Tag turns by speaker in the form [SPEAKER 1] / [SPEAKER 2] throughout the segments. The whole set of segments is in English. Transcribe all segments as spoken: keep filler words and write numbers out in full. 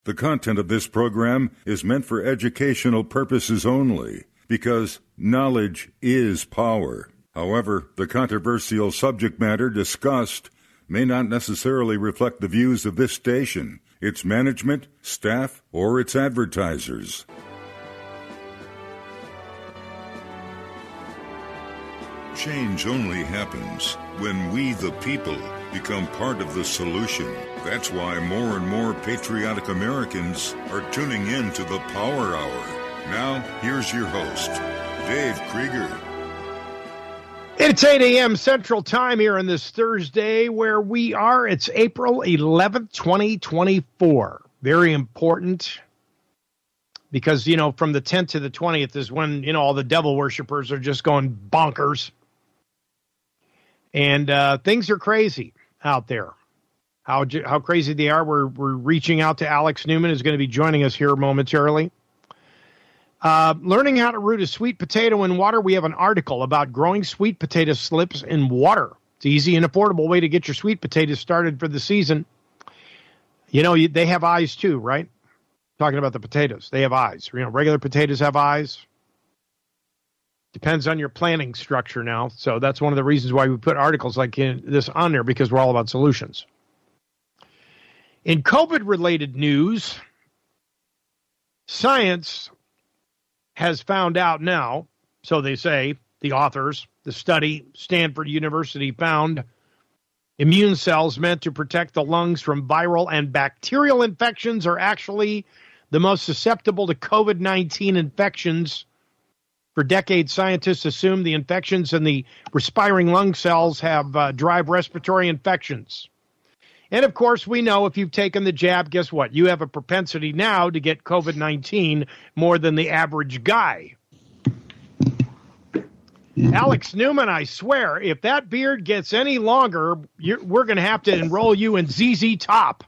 [SPEAKER 1] The content of this program is meant for educational purposes only, because knowledge is power. However, the controversial subject matter discussed may not necessarily reflect the views of this station, its management, staff, or its advertisers. Change only happens when we, the people, become part of the solution. That's why more and more patriotic Americans are tuning in to the Power Hour. Now, here's your host, Dave Krieger.
[SPEAKER 2] It's eight a.m. Central Time here on this Thursday where we are. It's April eleventh, twenty twenty-four. Very important because, you know, from the tenth to the twentieth is when, you know, all the devil worshipers are just going bonkers. And uh, things are crazy out there. How how crazy they are. We're we're reaching out to Alex Newman, who's going to be joining us here momentarily. Uh, learning how to root a sweet potato in water. We have an article about growing sweet potato slips in water. It's an easy and affordable way to get your sweet potatoes started for the season. You know, you, they have eyes too, right? Talking about the potatoes, they have eyes. You know, regular potatoes have eyes. Depends on your planning structure now. So that's one of the reasons why we put articles like this on there, because we're all about solutions. In COVID-related news, science has found out now, so they say, the authors, the study, Stanford University found immune cells meant to protect the lungs from viral and bacterial infections are actually the most susceptible to COVID nineteen infections. For decades, scientists assumed the infections in the respiring lung cells have uh, drive respiratory infections. And, of course, we know if you've taken the jab, guess what? You have a propensity now to get COVID nineteen more than the average guy. Alex Newman, I swear, if that beard gets any longer, you're, we're going to have to enroll you in Z Z Top.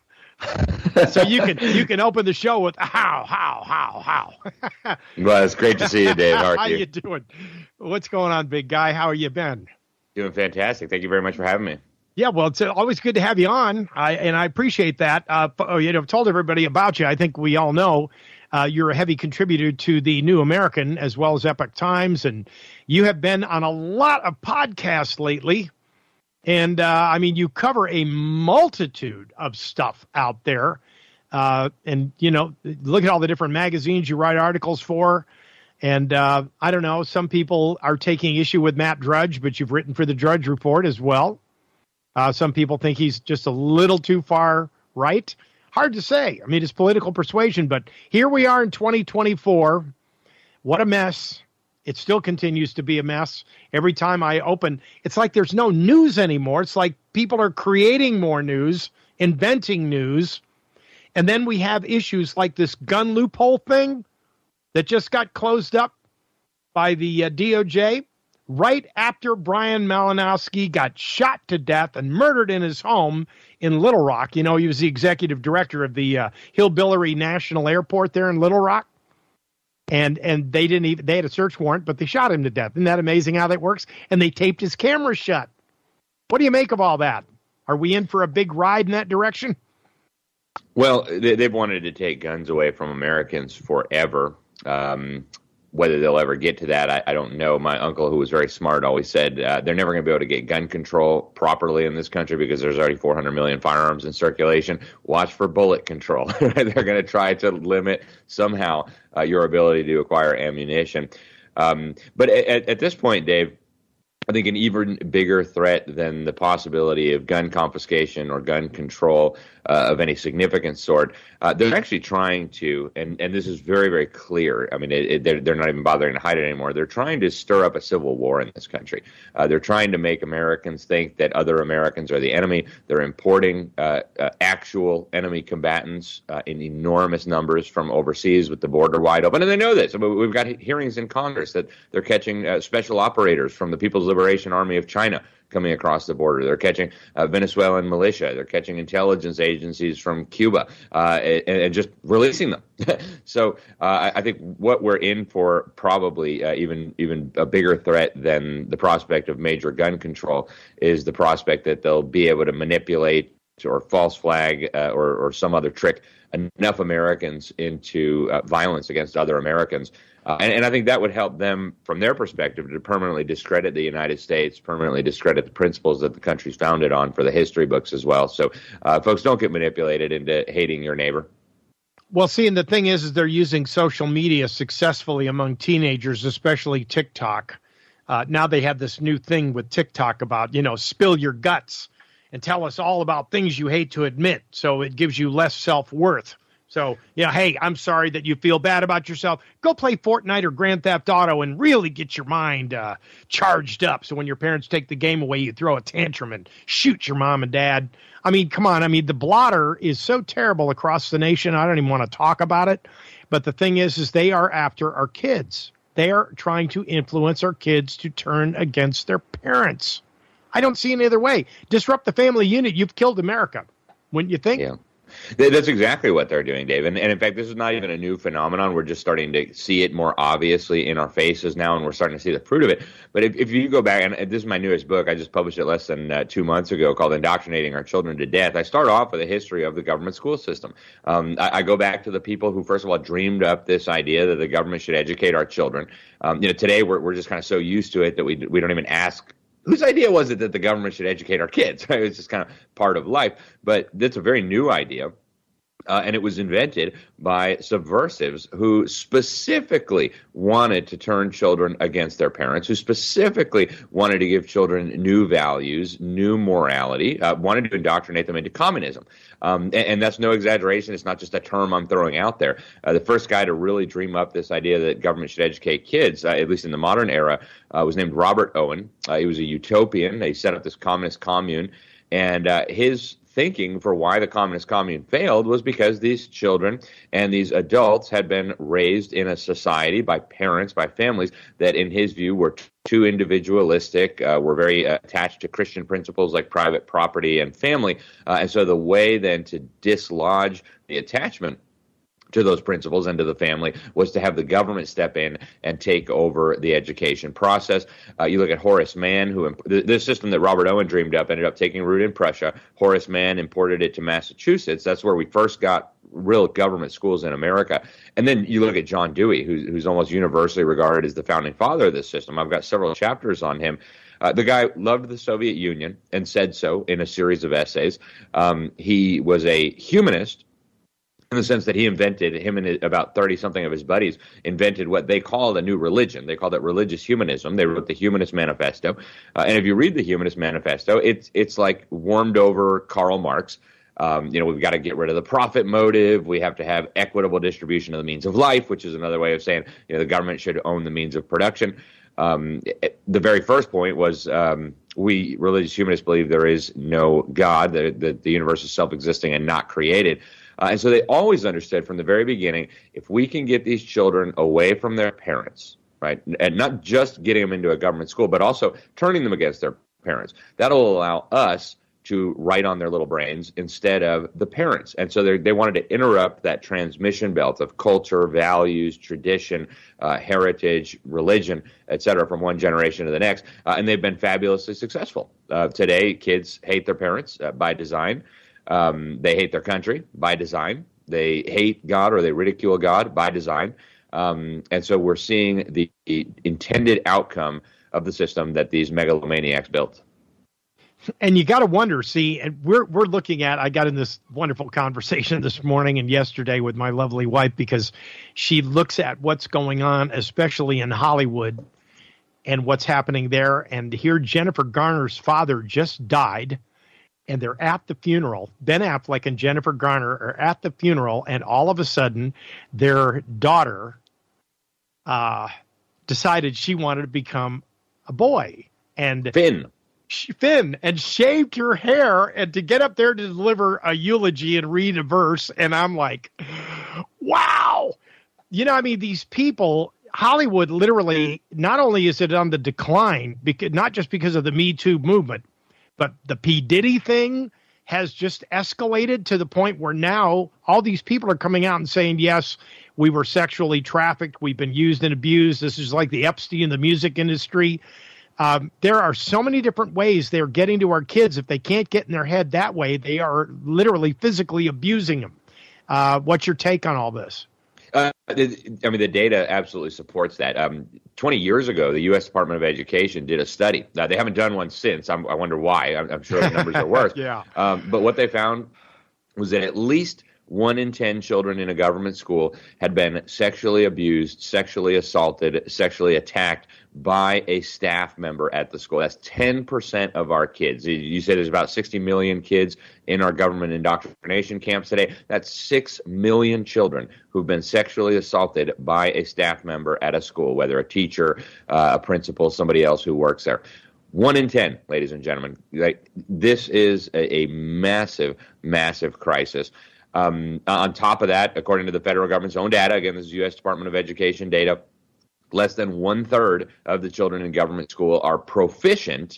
[SPEAKER 2] So you can you can open the show with how, how, how, how.
[SPEAKER 3] Well, it's great to see you, Dave. How are
[SPEAKER 2] How
[SPEAKER 3] you?
[SPEAKER 2] you doing? What's going on, big guy? How are you been?
[SPEAKER 3] Doing fantastic. Thank you very much for having me.
[SPEAKER 2] Yeah, well, it's always good to have you on, I, and I appreciate that. Uh, you know, I've told everybody about you. I think we all know uh, you're a heavy contributor to the New American as well as Epoch Times, and you have been on a lot of podcasts lately. And, uh, I mean, you cover a multitude of stuff out there. Uh, and, you know, look at all the different magazines you write articles for. And uh, I don't know, some people are taking issue with Matt Drudge, but you've written for the Drudge Report as well. Uh, some people think he's just a little too far right. Hard to say. I mean, it's political persuasion, but here we are in twenty twenty-four. What a mess. It still continues to be a mess. Every time I open, it's like there's no news anymore. It's like people are creating more news, inventing news. And then we have issues like this gun loophole thing that just got closed up by the uh, D O J. Right after Brian Malinowski got shot to death and murdered in his home in Little Rock. You know, he was the executive director of the uh, Hillbilly National Airport there in Little Rock. And and they didn't even, they had a search warrant, but they shot him to death. Isn't that amazing how that works? And they taped his camera shut. What do you make of all that? Are we in for a big ride in that direction?
[SPEAKER 3] Well, they, they've wanted to take guns away from Americans forever. Um, whether they'll ever get to that, I, I don't know. My uncle, who was very smart, always said uh, they're never going to be able to get gun control properly in this country because there's already four hundred million firearms in circulation. Watch for bullet control. They're going to try to limit somehow uh, your ability to acquire ammunition. Um, but at, at this point, Dave, I think an even bigger threat than the possibility of gun confiscation or gun control uh, of any significant sort, uh, they're actually trying to, and, and this is very, very clear. I mean, it, it, they're, they're not even bothering to hide it anymore. They're trying to stir up a civil war in this country. Uh, they're trying to make Americans think that other Americans are the enemy. They're importing uh, uh, actual enemy combatants uh, in enormous numbers from overseas with the border wide open. And they know this. I mean, we've got hearings in Congress that they're catching uh, special operators from the People's Liberation Army of China coming across the border. They're catching uh, Venezuelan militia. They're catching intelligence agencies from Cuba uh, and, and just releasing them. So uh, I think what we're in for probably uh, even even a bigger threat than the prospect of major gun control is the prospect that they'll be able to manipulate or false flag uh, or, or some other trick enough Americans into uh, violence against other Americans. Uh, and, and I think that would help them, from their perspective, to permanently discredit the United States, permanently discredit the principles that the country's founded on for the history books as well. So uh, folks, don't get manipulated into hating your neighbor.
[SPEAKER 2] Well, see, and the thing is, is they're using social media successfully among teenagers, especially TikTok. Uh, now they have this new thing with TikTok about, you know, spill your guts and tell us all about things you hate to admit. So it gives you less self-worth. So, you know, hey, I'm sorry that you feel bad about yourself. Go play Fortnite or Grand Theft Auto and really get your mind uh, charged up. So when your parents take the game away, you throw a tantrum and shoot your mom and dad. I mean, come on. I mean, the blotter is so terrible across the nation. I don't even want to talk about it. But the thing is, is they are after our kids. They are trying to influence our kids to turn against their parents. I don't see any other way. Disrupt the family unit. You've killed America. Wouldn't you think?
[SPEAKER 3] Yeah. That's exactly what they're doing, Dave. And, and in fact, this is not even a new phenomenon. We're just starting to see it more obviously in our faces now, and we're starting to see the fruit of it. But if, if you go back, and this is my newest book, I just published it less than uh, two months ago, called Indoctrinating Our Children to Death. I start off with a history of the government school system. Um, I, I go back to the people who, first of all, dreamed up this idea that the government should educate our children. Um, you know, today we're we're just kind of so used to it that we we don't even ask, whose idea was it that the government should educate our kids? Right? It's just kind of part of life. But that's a very new idea. Uh, and it was invented by subversives who specifically wanted to turn children against their parents, who specifically wanted to give children new values, new morality, uh, wanted to indoctrinate them into communism. Um, and, and that's no exaggeration. It's not just a term I'm throwing out there. Uh, the first guy to really dream up this idea that government should educate kids, uh, at least in the modern era, uh, was named Robert Owen. Uh, he was a utopian. He set up this communist commune, and uh, his thinking for why the communist commune failed was because these children and these adults had been raised in a society by parents, by families that in his view were too individualistic, uh, were very uh, attached to Christian principles like private property and family. Uh, and so the way then to dislodge the attachment to those principles and to the family was to have the government step in and take over the education process. Uh, you look at Horace Mann, who the, the system that Robert Owen dreamed up ended up taking root in Prussia. Horace Mann imported it to Massachusetts. That's where we first got real government schools in America. And then you look at John Dewey, who's, who's almost universally regarded as the founding father of this system. I've got several chapters on him. Uh, the guy loved the Soviet Union and said so in a series of essays. Um, he was a humanist, in the sense that he invented, him and about thirty-something of his buddies invented what they called a new religion. They called it religious humanism. They wrote the Humanist Manifesto. Uh, and if you read the Humanist Manifesto, it's it's like warmed over Karl Marx. Um, you know, we've got to get rid of the profit motive. We have to have equitable distribution of the means of life, which is another way of saying, you know, the government should own the means of production. Um, it, the very first point was um, we religious humanists believe there is no God, that the, the universe is self-existing and not created. Uh, and so they always understood from the very beginning, if we can get these children away from their parents, right, and not just getting them into a government school, but also turning them against their parents, that'll allow us to write on their little brains instead of the parents. And so they wanted to interrupt that transmission belt of culture, values, tradition, uh, heritage, religion, et cetera, from one generation to the next. Uh, and they've been fabulously successful. Uh, today, kids hate their parents uh, by design. Um, they hate their country by design. They hate God or they ridicule God by design. Um, and so we're seeing the intended outcome of the system that these megalomaniacs built.
[SPEAKER 2] And you got to wonder, see, and we're we're looking at, I got in this wonderful conversation this morning and yesterday with my lovely wife because she looks at what's going on, especially in Hollywood and what's happening there. And here Jennifer Garner's father just died. And they're at the funeral. Ben Affleck and Jennifer Garner are at the funeral, and all of a sudden, their daughter uh, decided she wanted to become a boy. And
[SPEAKER 3] Finn.
[SPEAKER 2] She, Finn, and shaved her hair, and to get up there to deliver a eulogy and read a verse. And I'm like, wow. You know, I mean, these people, Hollywood literally, not only is it on the decline, because not just because of the Me Too movement, but the P. Diddy thing has just escalated to the point where now all these people are coming out and saying, yes, we were sexually trafficked. We've been used and abused. This is like the Epstein in the music industry. Um, there are so many different ways they're getting to our kids. If they can't get in their head that way, they are literally physically abusing them. Uh, what's your take on all this?
[SPEAKER 3] Uh, I mean, the data absolutely supports that. Um, twenty years ago, the U S Department of Education did a study. Now, they haven't done one since. I'm, I wonder why. I'm, I'm sure the numbers are worse.
[SPEAKER 2] yeah.
[SPEAKER 3] Um, but what they found was that at least one in ten children in a government school had been sexually abused, sexually assaulted, sexually attacked by a staff member at the school. That's ten percent of our kids. You said there's about sixty million kids in our government indoctrination camps today. That's six million children who've been sexually assaulted by a staff member at a school, whether a teacher, uh, a principal, somebody else who works there. One in ten, ladies and gentlemen. Like, this is a, a massive, massive crisis. Um, on top of that, according to the federal government's own data, again, this is U S Department of Education data, less than one third of the children in government school are proficient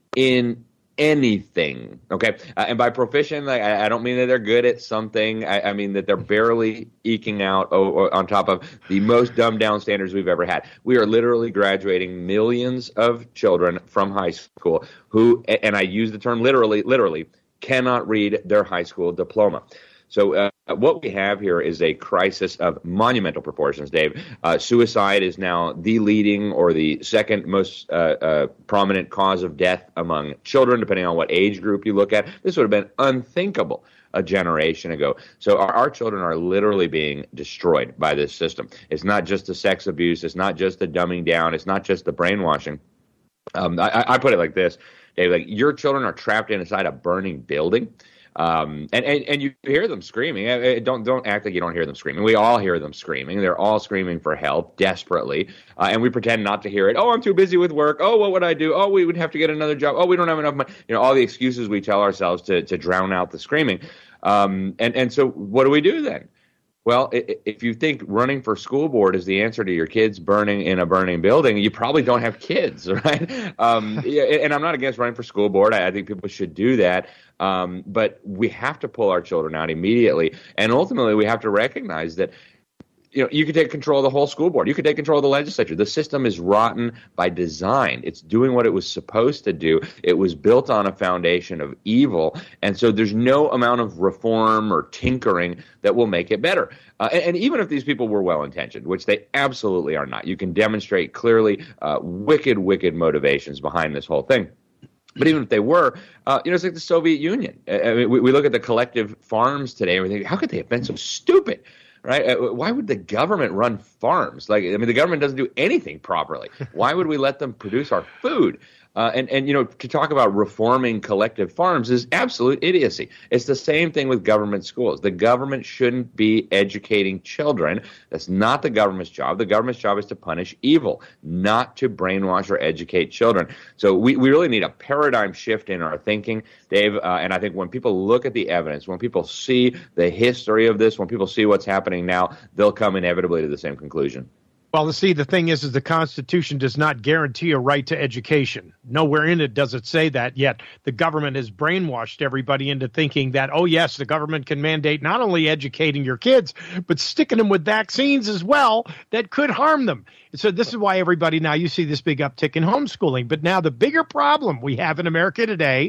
[SPEAKER 3] in anything. Okay. Uh, and by proficient, like, I, I don't mean that they're good at something. I, I mean that they're barely eking out o- o- on top of the most dumbed down standards we've ever had. We are literally graduating millions of children from high school who, and I use the term literally, literally, cannot read their high school diploma. So uh, what we have here is a crisis of monumental proportions, Dave. Uh, suicide is now the leading or the second most uh, uh, prominent cause of death among children, depending on what age group you look at. This would have been unthinkable a generation ago. So our, our children are literally being destroyed by this system. It's not just the sex abuse. It's not just the dumbing down. It's not just the brainwashing. Um, I, I put it like this, Dave, like, your children are trapped inside a burning building. Um, and, and, and you hear them screaming. Don't don't act like you don't hear them screaming. We all hear them screaming. They're all screaming for help desperately. Uh, and we pretend not to hear it. Oh, I'm too busy with work. Oh, what would I do? Oh, we would have to get another job. Oh, we don't have enough money. You know, all the excuses we tell ourselves to to drown out the screaming. Um, and, and so what do we do then? Well, if you think running for school board is the answer to your kids burning in a burning building, you probably don't have kids, right? Um, and I'm not against running for school board. I think people should do that. Um, but we have to pull our children out immediately. And ultimately, we have to recognize that, you know, you could take control of the whole school board. You could take control of the legislature. The system is rotten by design. It's doing what it was supposed to do. It was built on a foundation of evil. And so there's no amount of reform or tinkering that will make it better. Uh, and, and even if these people were well-intentioned, which they absolutely are not, you can demonstrate clearly uh, wicked, wicked motivations behind this whole thing. But even if they were, uh, you know, it's like the Soviet Union. I mean, we, we look at the collective farms today and we think, how could they have been so stupid? Right? Why would the government run farms? Like, I mean, the government doesn't do anything properly. Why would we let them produce our food? Uh, and, and, you know, to talk about reforming collective farms is absolute idiocy. It's the same thing with government schools. The government shouldn't be educating children. That's not the government's job. The government's job is to punish evil, not to brainwash or educate children. So we, we really need a paradigm shift in our thinking, Dave. Uh, and I think when people look at the evidence, when people see the history of this, when people see what's happening now, they'll come inevitably to the same conclusion.
[SPEAKER 2] Well, see, the thing is, is the Constitution does not guarantee a right to education. Nowhere in it does it say that, yet the government has brainwashed everybody into thinking that, oh, yes, the government can mandate not only educating your kids, but sticking them with vaccines as well that could harm them. So this is why everybody now, you see this big uptick in homeschooling. But now the bigger problem we have in America today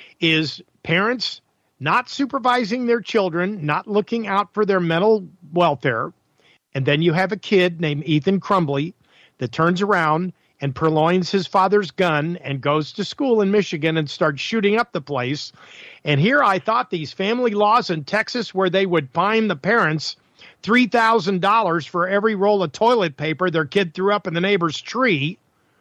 [SPEAKER 2] is parents not supervising their children, not looking out for their mental welfare. And then you have a kid named Ethan Crumbley that turns around and purloins his father's gun and goes to school in Michigan and starts shooting up the place. And here I thought these family laws in Texas where they would fine the parents three thousand dollars for every roll of toilet paper their kid threw up in the neighbor's tree.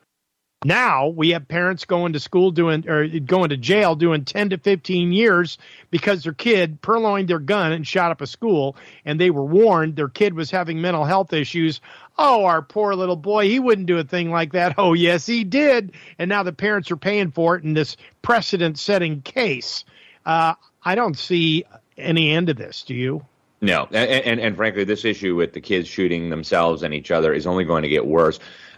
[SPEAKER 2] Now we have parents going to school doing or going to jail doing ten to fifteen years because their kid purloined their gun and shot up a school, and they were warned their kid was having mental health issues. Oh, our poor little boy, he wouldn't do a thing like that. Oh, yes, he did. And now the parents are paying for it in this precedent-setting case. Uh, I don't see any end to this. Do you?
[SPEAKER 3] No. And, and, and frankly, this issue with the kids shooting themselves and each other is only going to get worse.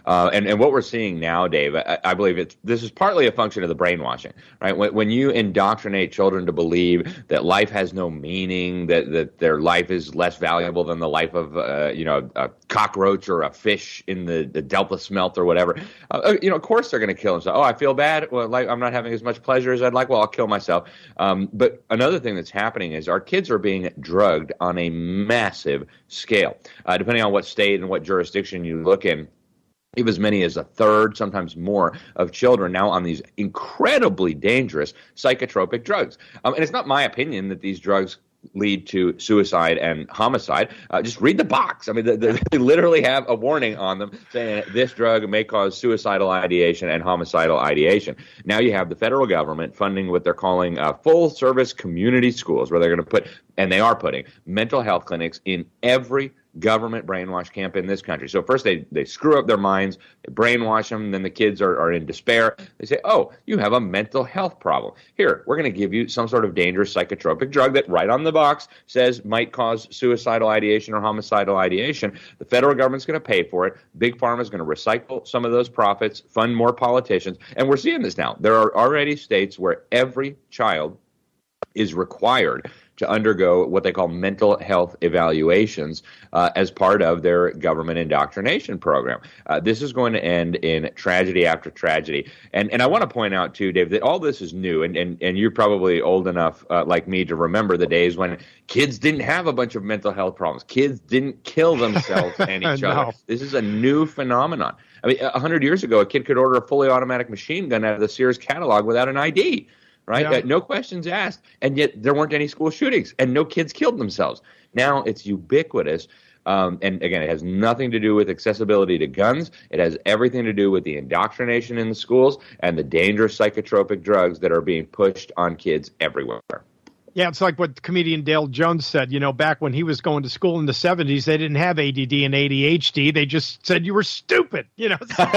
[SPEAKER 3] Uh, and, and what we're seeing now, Dave, I, I believe it's this is partly a function of the brainwashing, right? When, when you indoctrinate children to believe that life has no meaning, that, that their life is less valuable than the life of, uh, you know, a cockroach or a fish in the, the Delta smelt or whatever, uh, you know, of course they're going to kill themselves. Oh, I feel bad. Well, like I'm not having as much pleasure as I'd like. Well, I'll kill myself. Um, but another thing that's happening is our kids are being drugged on a massive scale. Uh, depending on what state and what jurisdiction you look in, even as many as a third, sometimes more, of children now on these incredibly dangerous psychotropic drugs. Um, and it's not my opinion that these drugs lead to suicide and homicide. Uh, just read the box. I mean, the, the, they literally have a warning on them saying this drug may cause suicidal ideation and homicidal ideation. Now you have the federal government funding what they're calling uh, full-service community schools, where they're going to put, and they are putting, mental health clinics in every government brainwash camp in this country. So first they, they screw up their minds, they brainwash them, then the kids are, are in despair. They say, oh, you have a mental health problem. Here, we're going to give you some sort of dangerous psychotropic drug that right on the box says might cause suicidal ideation or homicidal ideation. The federal government's going to pay for it. Big Pharma is going to recycle some of those profits, fund more politicians. And we're seeing this now. There are already states where every child is required to undergo what they call mental health evaluations uh, as part of their government indoctrination program. Uh, this is going to end in tragedy after tragedy. And and I want to point out, too, Dave, that all this is new, and, and, and you're probably old enough, uh, like me, to remember the days when kids didn't have a bunch of mental health problems. Kids didn't kill themselves and each no. other. This is a new phenomenon. I mean, a hundred years ago, a kid could order a fully automatic machine gun out of the Sears catalog without an I D. Right? Yeah. Uh, no questions asked. And yet there weren't any school shootings and no kids killed themselves. Now it's ubiquitous. Um, and again, it has nothing to do with accessibility to guns. It has everything to do with the indoctrination in the schools and the dangerous psychotropic drugs that are being pushed on kids everywhere.
[SPEAKER 2] Yeah, it's like what comedian Dale Jones said, you know, back when he was going to school in the seventies, they didn't have A D D and A D H D. They just said you were stupid, you know. So,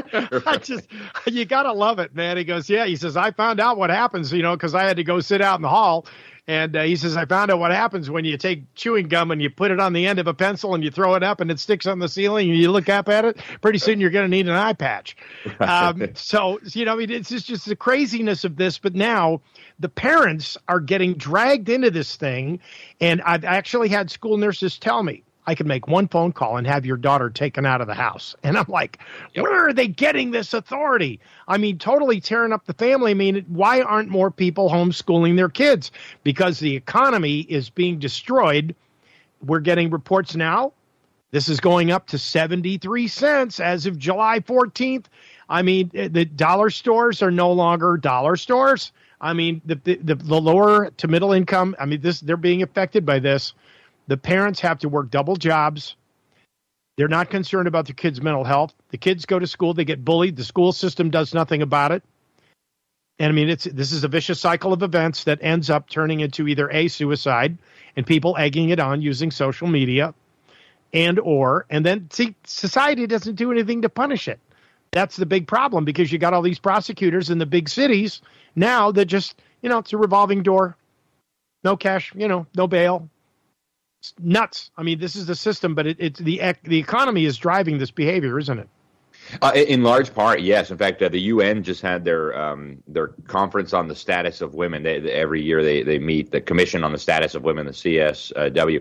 [SPEAKER 2] I just, you got to love it, man. He goes, yeah, he says, I found out what happens, you know, because I had to go sit out in the hall. And uh, he says, I found out what happens when you take chewing gum and you put it on the end of a pencil and you throw it up and it sticks on the ceiling and you look up at it. Pretty soon you're going to need an eye patch. Um, so, you know, it's just, just the craziness of this. But now the parents are getting dragged into this thing. And I've actually had school nurses tell me, I can make one phone call and have your daughter taken out of the house. And I'm like, yep. Where are they getting this authority? I mean, totally tearing up the family. I mean, why aren't more people homeschooling their kids? Because the economy is being destroyed. We're getting reports now. This is going up to seventy-three cents as of July fourteenth. I mean, the dollar stores are no longer dollar stores. I mean, the the, the lower to middle income, I mean, this they're being affected by this. The parents have to work double jobs. They're not concerned about their kids' mental health. The kids go to school. They get bullied. The school system does nothing about it. And, I mean, it's this is a vicious cycle of events that ends up turning into either A, suicide, and people egging it on using social media, and or, and then, see, society doesn't do anything to punish it. That's the big problem because you got all these prosecutors in the big cities now that just, you know, it's a revolving door. No cash, you know, no bail. Nuts. I mean, this is the system, but it, it's the the economy is driving this behavior, isn't it?
[SPEAKER 3] Uh, in large part, yes. In fact, uh, the U N just had their um, their conference on the status of women. They, they, every year they, they meet, the Commission on the Status of Women, the C S W.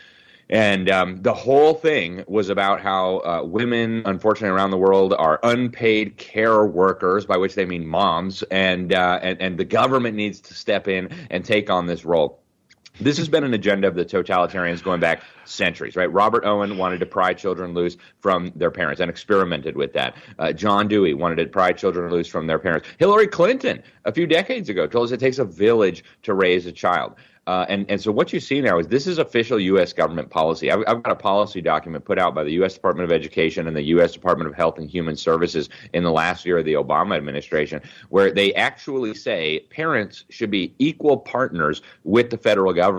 [SPEAKER 3] And um, the whole thing was about how uh, women, unfortunately, around the world are unpaid care workers, by which they mean moms, and uh, and, and the government needs to step in and take on this role. This has been an agenda of the totalitarians going back centuries, right? Robert Owen wanted to pry children loose from their parents and experimented with that. Uh, John Dewey wanted to pry children loose from their parents. Hillary Clinton, a few decades ago, told us it takes a village to raise a child. Uh, and, and so what you see now is this is official U S government policy. I've, I've got a policy document put out by the U S Department of Education and the U S Department of Health and Human Services in the last year of the Obama administration, where they actually say parents should be equal partners with the federal government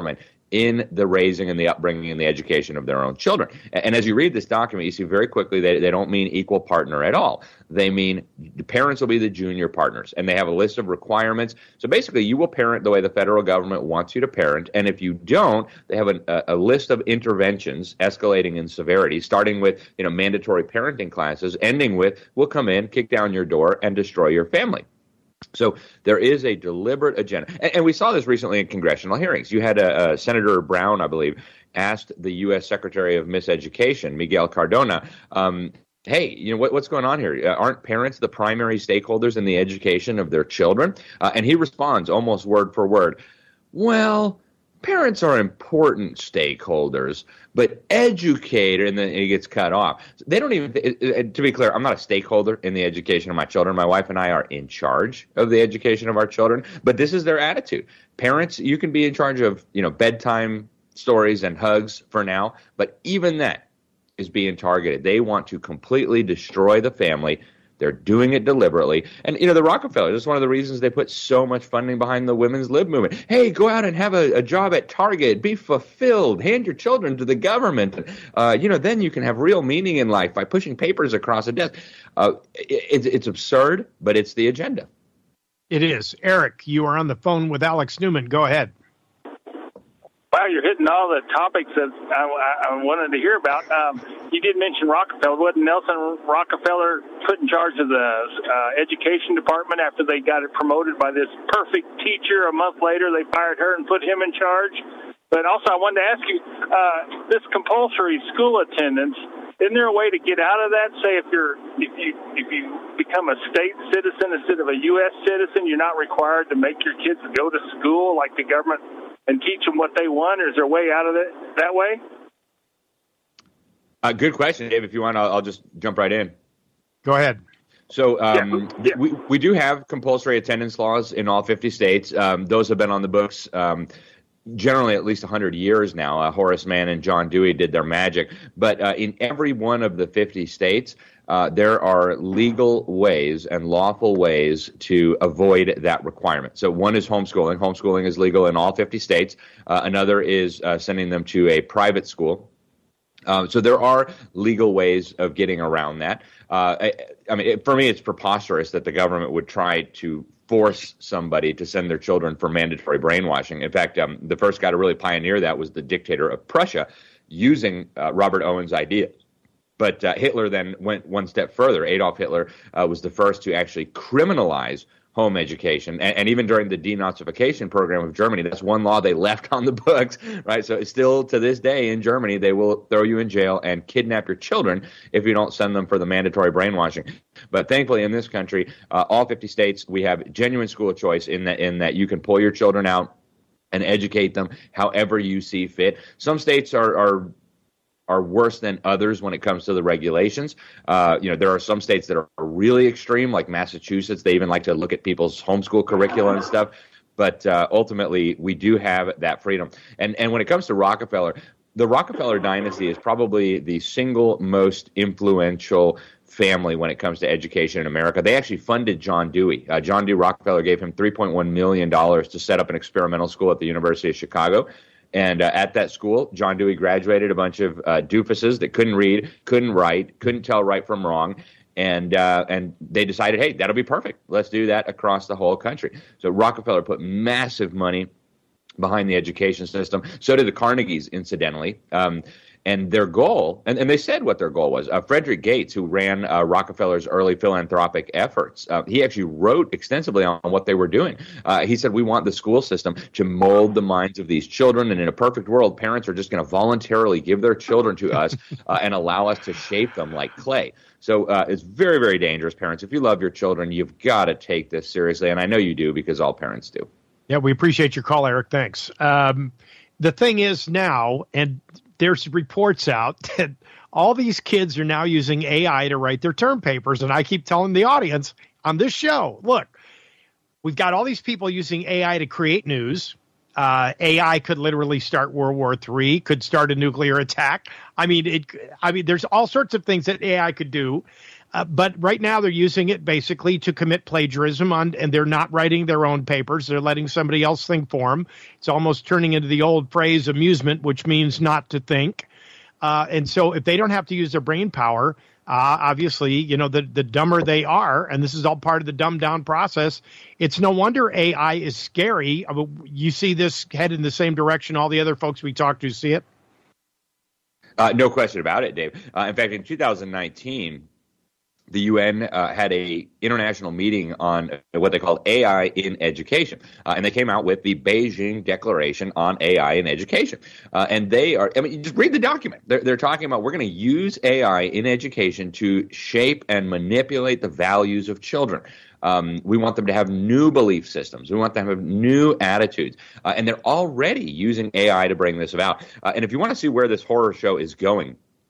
[SPEAKER 3] in the raising and the upbringing and the education of their own children. And as you read this document, you see very quickly that they don't mean equal partner at all. They mean the parents will be the junior partners, and they have a list of requirements. So basically, you will parent the way the federal government wants you to parent, and if you don't, they have a, a list of interventions escalating in severity, starting with you know mandatory parenting classes, ending with we'll come in, kick down your door, and destroy your family. So there is a deliberate agenda. And, and we saw this recently in congressional hearings. You had a, a Senator Brown, I believe, asked the U S Secretary of Miseducation, Miguel Cardona, um, hey, you know, what, what's going on here? Uh, aren't parents the primary stakeholders in the education of their children? Uh, and he responds almost word for word, well, parents are important stakeholders, but educator, and then it gets cut off. They don't even, it, it, to be clear, I'm not a stakeholder in the education of my children. My wife and I are in charge of the education of our children, but this is their attitude. Parents, you can be in charge of, you know, bedtime stories and hugs for now, but even that is being targeted. They want to completely destroy the family. They're doing it deliberately. And, you know, the Rockefellers, that's one of the reasons they put so much funding behind the women's lib movement. Hey, go out and have a, a job at Target. Be fulfilled. Hand your children to the government. Uh, you know, then you can have real meaning in life by pushing papers across a desk. Uh, it, it, it's absurd, but it's the agenda.
[SPEAKER 2] It is. Eric, you are on the phone with Alex Newman. Go ahead.
[SPEAKER 4] Wow, you're hitting all the topics that I, I wanted to hear about. Um, you did mention Rockefeller. Wasn't Nelson Rockefeller put in charge of the uh, education department after they got it promoted by this perfect teacher? A month later, they fired her and put him in charge. But also, I wanted to ask you, uh, this compulsory school attendance, isn't there a way to get out of that? Say if you're if you if you become a state citizen instead of a U S citizen, you're not required to make your kids go to school like the government and teach them what they want, or is there a way out of it that way?
[SPEAKER 3] Uh, good question, Dave. If you want, I'll, I'll just jump right in.
[SPEAKER 2] Go ahead.
[SPEAKER 3] So um,
[SPEAKER 4] yeah. Yeah.
[SPEAKER 3] we we do have compulsory attendance laws in all fifty states. Um, those have been on the books um, generally at least one hundred years now. Uh, Horace Mann and John Dewey did their magic. But uh, in every one of the fifty states, Uh, there are legal ways and lawful ways to avoid that requirement. So one is homeschooling. Homeschooling is legal in all fifty states. Uh, another is uh, sending them to a private school. Uh, so there are legal ways of getting around that. Uh, I, I mean, it, for me, it's preposterous that the government would try to force somebody to send their children for mandatory brainwashing. In fact, um, the first guy to really pioneer that was the dictator of Prussia, using uh, Robert Owen's idea. But uh, Hitler then went one step further. Adolf Hitler uh, was the first to actually criminalize home education. And, and even during the denazification program of Germany, that's one law they left on the books, right? So it's still to this day in Germany, they will throw you in jail and kidnap your children if you don't send them for the mandatory brainwashing. But thankfully in this country, uh, all fifty states, we have genuine school choice in that, in that you can pull your children out and educate them however you see fit. Some states are, are are worse than others when it comes to the regulations. Uh, you know, there are some states that are really extreme, like Massachusetts. They even like to look at people's homeschool curricula and stuff. But uh, ultimately, we do have that freedom. And and when it comes to Rockefeller, the Rockefeller dynasty is probably the single most influential family when it comes to education in America. They actually funded John Dewey. Uh, John D. Rockefeller gave him three point one million dollars to set up an experimental school at the University of Chicago. And uh, at that school, John Dewey graduated a bunch of uh, doofuses that couldn't read, couldn't write, couldn't tell right from wrong. And uh, and they decided, hey, that'll be perfect. Let's do that across the whole country. So Rockefeller put massive money behind the education system. So did the Carnegies, incidentally. Um, and their goal, and, and they said what their goal was. Uh, Frederick Gates, who ran uh, Rockefeller's early philanthropic efforts, uh, he actually wrote extensively on what they were doing. Uh, he said, we want the school system to mold the minds of these children. And in a perfect world, parents are just going to voluntarily give their children to us uh, and allow us to shape them like clay. So uh, it's very, very dangerous, parents. If you love your children, you've got to take this seriously. And I know you do, because all parents do.
[SPEAKER 2] Yeah, we appreciate your call, Eric. Thanks. Um, the thing is now, and there's reports out that all these kids are now using A I to write their term papers. And I keep telling the audience on this show, look, we've got all these people using A I to create news. Uh, A I could literally start World War Three, could start a nuclear attack. I mean, it. I mean, there's all sorts of things that A I could do. Uh, but right now they're using it basically to commit plagiarism on, and they're not writing their own papers. They're letting somebody else think for them. It's almost turning into the old phrase amusement, which means not to think. Uh, and so if they don't have to use their brain power, uh, obviously, you know, the, the dumber they are, and this is all part of the dumbed down process, it's no wonder A I is scary. I mean, you see this head in the same direction all the other folks we talk to see it?
[SPEAKER 3] Uh, no question about it, Dave. Uh, in fact, in two thousand nineteen, the U N uh, had a international meeting on what they called A I in education, uh, and they came out with the Beijing Declaration on A I in Education. Uh, and they are, I mean, you just read the document. They're, they're talking about we're going to use A I in education to shape and manipulate the values of children. Um, we want them to have new belief systems. We want them to have new attitudes. Uh, and they're already using A I to bring this about. Uh, and if you want to see where this horror show is going,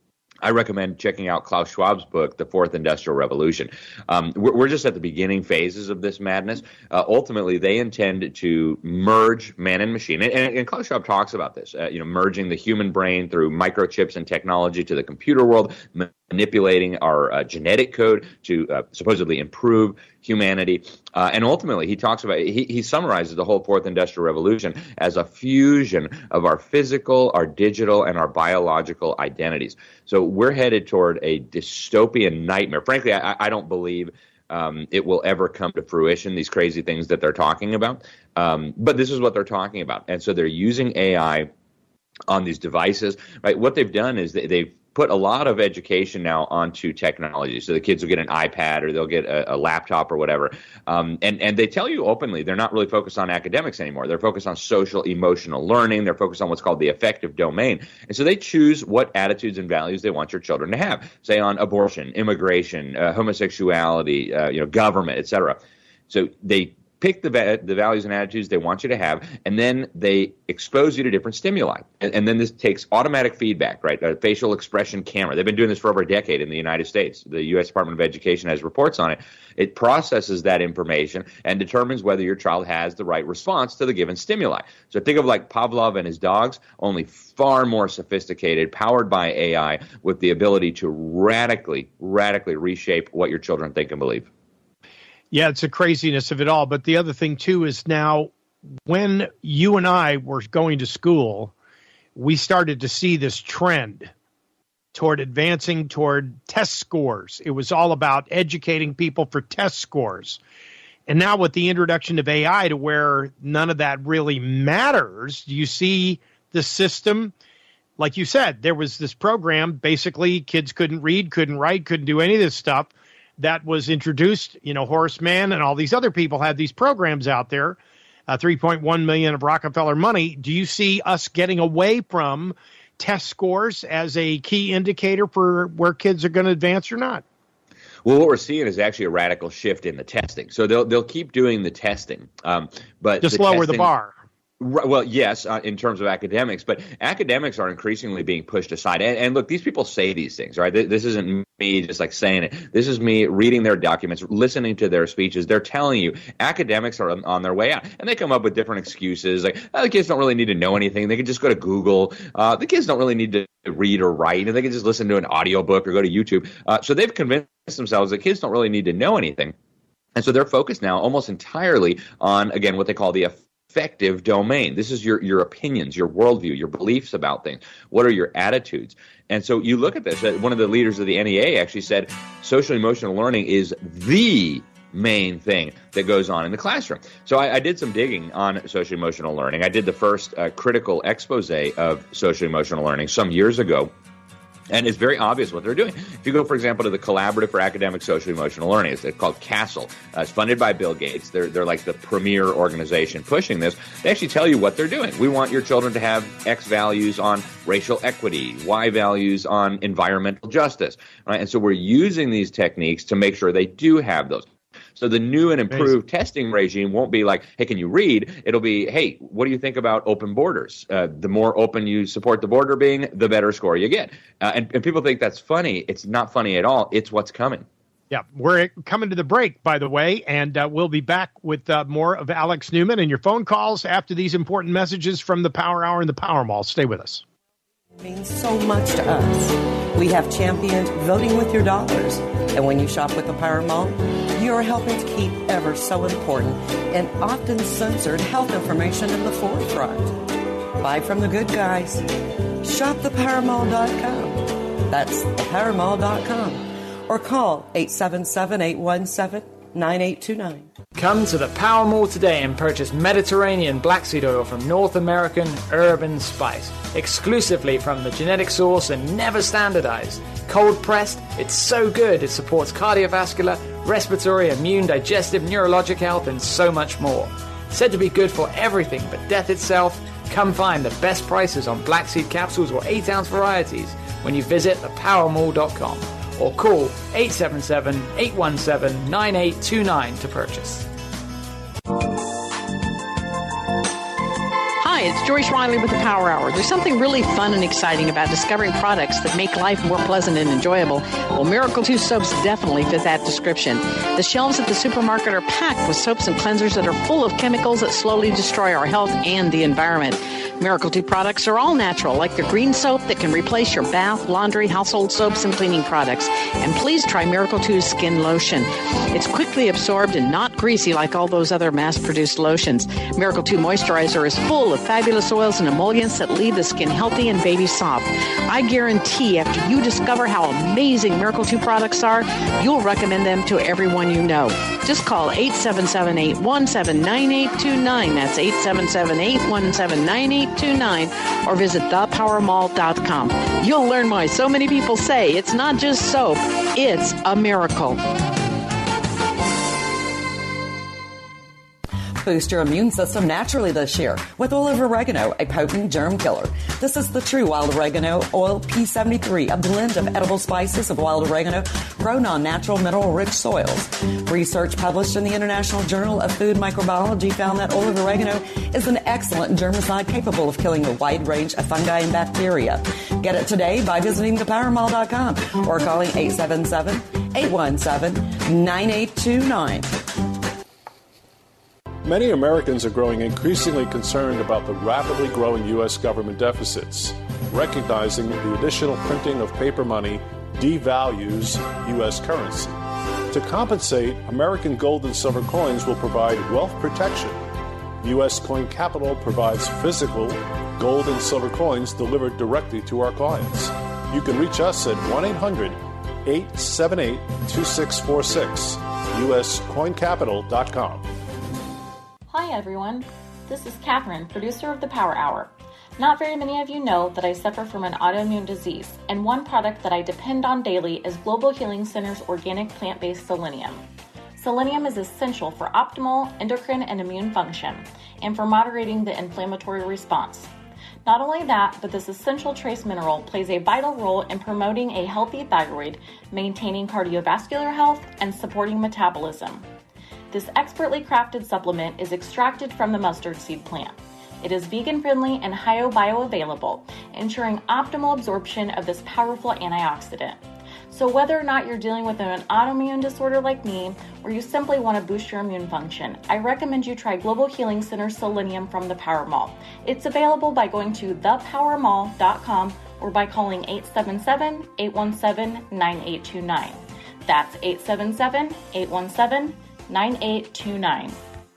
[SPEAKER 3] I recommend checking out Klaus Schwab's book, The Fourth Industrial Revolution. Um, we're, we're just at the beginning phases of this madness. Uh, ultimately, they intend to merge man and machine. And, and, and Klaus Schwab talks about this, uh, you know, merging the human brain through microchips and technology to the computer world, manipulating our uh, genetic code to uh, supposedly improve humanity. Uh, and ultimately, he talks about, he, he summarizes the whole Fourth Industrial Revolution as a fusion of our physical, our digital, and our biological identities. So we're headed toward a dystopian nightmare. Frankly, I, I don't believe um, it will ever come to fruition, these crazy things that they're talking about. Um, but this is what they're talking about. And so they're using A I on these devices, right? What they've done is they, they've put a lot of education now onto technology. So the kids will get an iPad or they'll get a, a laptop or whatever. Um, and, and they tell you openly they're not really focused on academics anymore. They're focused on social emotional learning. They're focused on what's called the affective domain. And so they choose what attitudes and values they want your children to have, say on abortion, immigration, uh, homosexuality, uh, you know, government, et cetera. So they pick the va- the values and attitudes they want you to have, and then they expose you to different stimuli. And, and then this takes automatic feedback, right? A facial expression camera. They've been doing this for over a decade in the United States. The U S Department of Education has reports on it. It processes that information and determines whether your child has the right response to the given stimuli. So think of like Pavlov and his dogs, only far more sophisticated, powered by A I, with the ability to radically, radically reshape what your children think and believe.
[SPEAKER 2] Yeah, it's a craziness of it all. But the other thing, too, is now when you and I were going to school, we started to see this trend toward advancing toward test scores. It was all about educating people for test scores. And now with the introduction of A I to where none of that really matters, you see the system. Like you said, there was this program, basically kids couldn't read, couldn't write, couldn't do any of this stuff. That was introduced, you know, Horace Mann and all these other people had these programs out there, uh, three point one million of Rockefeller money. Do you see us getting away from test scores as a key indicator for where kids are going to advance or not?
[SPEAKER 3] Well, what we're seeing is actually a radical shift in the testing. So they'll they'll keep doing the testing, um, but
[SPEAKER 2] just
[SPEAKER 3] the
[SPEAKER 2] lower
[SPEAKER 3] testing,
[SPEAKER 2] the bar.
[SPEAKER 3] Well, yes, uh, in terms of academics, but academics are increasingly being pushed aside. And, and look, these people say these things, right? This isn't me just like saying it. This is me reading their documents, listening to their speeches. They're telling you academics are on, on their way out. And they come up with different excuses. Like, oh, the kids don't really need to know anything. They can just go to Google. Uh, the kids don't really need to read or write. And they can just listen to an audiobook or go to YouTube. Uh, so they've convinced themselves that kids don't really need to know anything. And so they're focused now almost entirely on, again, what they call the affective domain. This is your your opinions, your worldview, your beliefs about things. What are your attitudes? And so you look at this. One of the leaders of the N E A actually said social emotional learning is the main thing that goes on in the classroom. So I, I did some digging on social emotional learning. I did the first uh, critical expose of social emotional learning some years ago. And it's very obvious what they're doing. If you go, for example, to the Collaborative for Academic Social Emotional Learning, it's called CASEL. Uh, it's funded by Bill Gates. They're they're like the premier organization pushing this. They actually tell you what they're doing. We want your children to have X values on racial equity, Y values on environmental justice, right? And so we're using these techniques to make sure they do have those. So the new and improved Amazing. testing regime won't be like, hey, can you read? It'll be, hey, what do you think about open borders? Uh, the more open you support the border being, the better score you get. Uh, and, and people think that's funny. It's not funny at all. It's what's coming.
[SPEAKER 2] Yeah, we're coming to the break, by the way, and uh, we'll be back with uh, more of Alex Newman and your phone calls after these important messages from the Power Hour and the Power Mall. Stay with us.
[SPEAKER 5] It means so much to us. We have championed voting with your dollars. And when you shop with the Power Mall, you're helping to keep ever so important and often censored health information in the forefront. Buy from the good guys. Shop the power mall dot com. That's the power mall dot com. Or call eight seven seven, eight one seven, nine eight two nine.
[SPEAKER 6] Come to the Power Mall today and purchase Mediterranean black seed oil from North American Urban Spice, exclusively from the genetic source and never standardized. Cold pressed, it's so good it supports cardiovascular, respiratory, immune, digestive, neurologic health, and so much more. Said to be good for everything but death itself, come find the best prices on black seed capsules or eight ounce varieties when you visit the power mall dot com. Or call eight seven seven, eight one seven, nine eight two nine to purchase.
[SPEAKER 7] Hi, it's Joyce Riley with the Power Hour. There's something really fun and exciting about discovering products that make life more pleasant and enjoyable. Well, Miracle two soaps definitely fit that description. The shelves at the supermarket are packed with soaps and cleansers that are full of chemicals that slowly destroy our health and the environment. Miracle two products are all natural, like the green soap that can replace your bath, laundry, household soaps, and cleaning products. And please try Miracle two's Skin Lotion. It's quickly absorbed and not greasy like all those other mass-produced lotions. Miracle two Moisturizer is full of fabulous oils and emollients that leave the skin healthy and baby soft. I guarantee after you discover how amazing Miracle two products are, you'll recommend them to everyone you know. Just call eight seven seven, eight one seven, nine eight two nine. That's eight seven seven, eight one seven, nine eight two nine, or visit the power mall dot com. You'll learn why so many people say it's not just soap, it's a miracle.
[SPEAKER 5] Boost your immune system naturally this year with Olive Oregano, a potent germ killer. This is the true wild oregano oil P seventy-three, a blend of edible spices of wild oregano grown on natural mineral-rich soils. Research published in the International Journal of Food Microbiology found that olive oregano is an excellent germicide capable of killing a wide range of fungi and bacteria. Get it today by visiting the power mall dot com or calling eight seven seven, eight one seven, nine eight two nine.
[SPEAKER 8] Many Americans are growing increasingly concerned about the rapidly growing U S government deficits, recognizing the additional printing of paper money devalues U S currency. To compensate, American gold and silver coins will provide wealth protection. U S Coin Capital provides physical gold and silver coins delivered directly to our clients. You can reach us at one eight hundred, eight seven eight, two six four six, U S coin capital dot com.
[SPEAKER 9] Hi everyone, this is Catherine, producer of the Power Hour. Not very many of you know that I suffer from an autoimmune disease, and one product that I depend on daily is Global Healing Center's organic plant-based selenium. Selenium is essential for optimal endocrine and immune function, and for moderating the inflammatory response. Not only that, but this essential trace mineral plays a vital role in promoting a healthy thyroid, maintaining cardiovascular health, and supporting metabolism. This expertly crafted supplement is extracted from the mustard seed plant. It is vegan-friendly and bio-bioavailable, ensuring optimal absorption of this powerful antioxidant. So whether or not you're dealing with an autoimmune disorder like me, or you simply want to boost your immune function, I recommend you try Global Healing Center Selenium from the Power Mall. It's available by going to the power mall dot com or by calling eight seven seven, eight one seven, nine eight two nine. That's eight seven seven, eight one seven, nine eight two nine.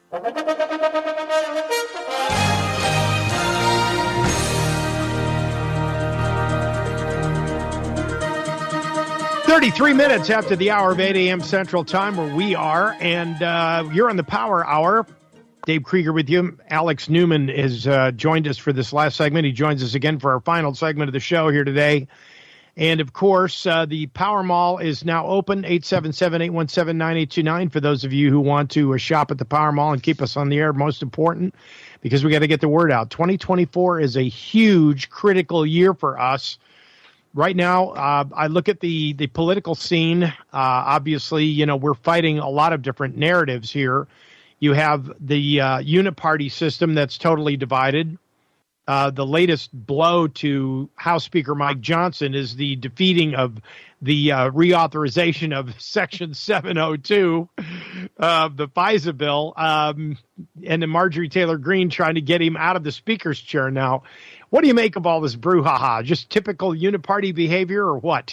[SPEAKER 2] thirty-three minutes after the hour of eight a.m. Central Time, where we are, and uh, you're on the Power Hour. Dave Krieger with you. Alex Newman has uh, joined us for this last segment. He joins us again for our final segment of the show here today. And, of course, uh, the Power Mall is now open, eight seven seven, eight one seven, nine eight two nine, for those of you who want to uh, shop at the Power Mall and keep us on the air, most important, because we got to get the word out. twenty twenty-four is a huge, critical year for us. Right now, uh, I look at the, the political scene. Uh, obviously, you know, we're fighting a lot of different narratives here. You have the uh, uniparty system that's totally divided. Uh, the latest blow to House Speaker Mike Johnson is the defeating of the uh, reauthorization of Section seven oh two of the FISA bill, um, and then Marjorie Taylor Greene trying to get him out of the speaker's chair now. What do you make of all this brouhaha? Just typical uniparty behavior or what?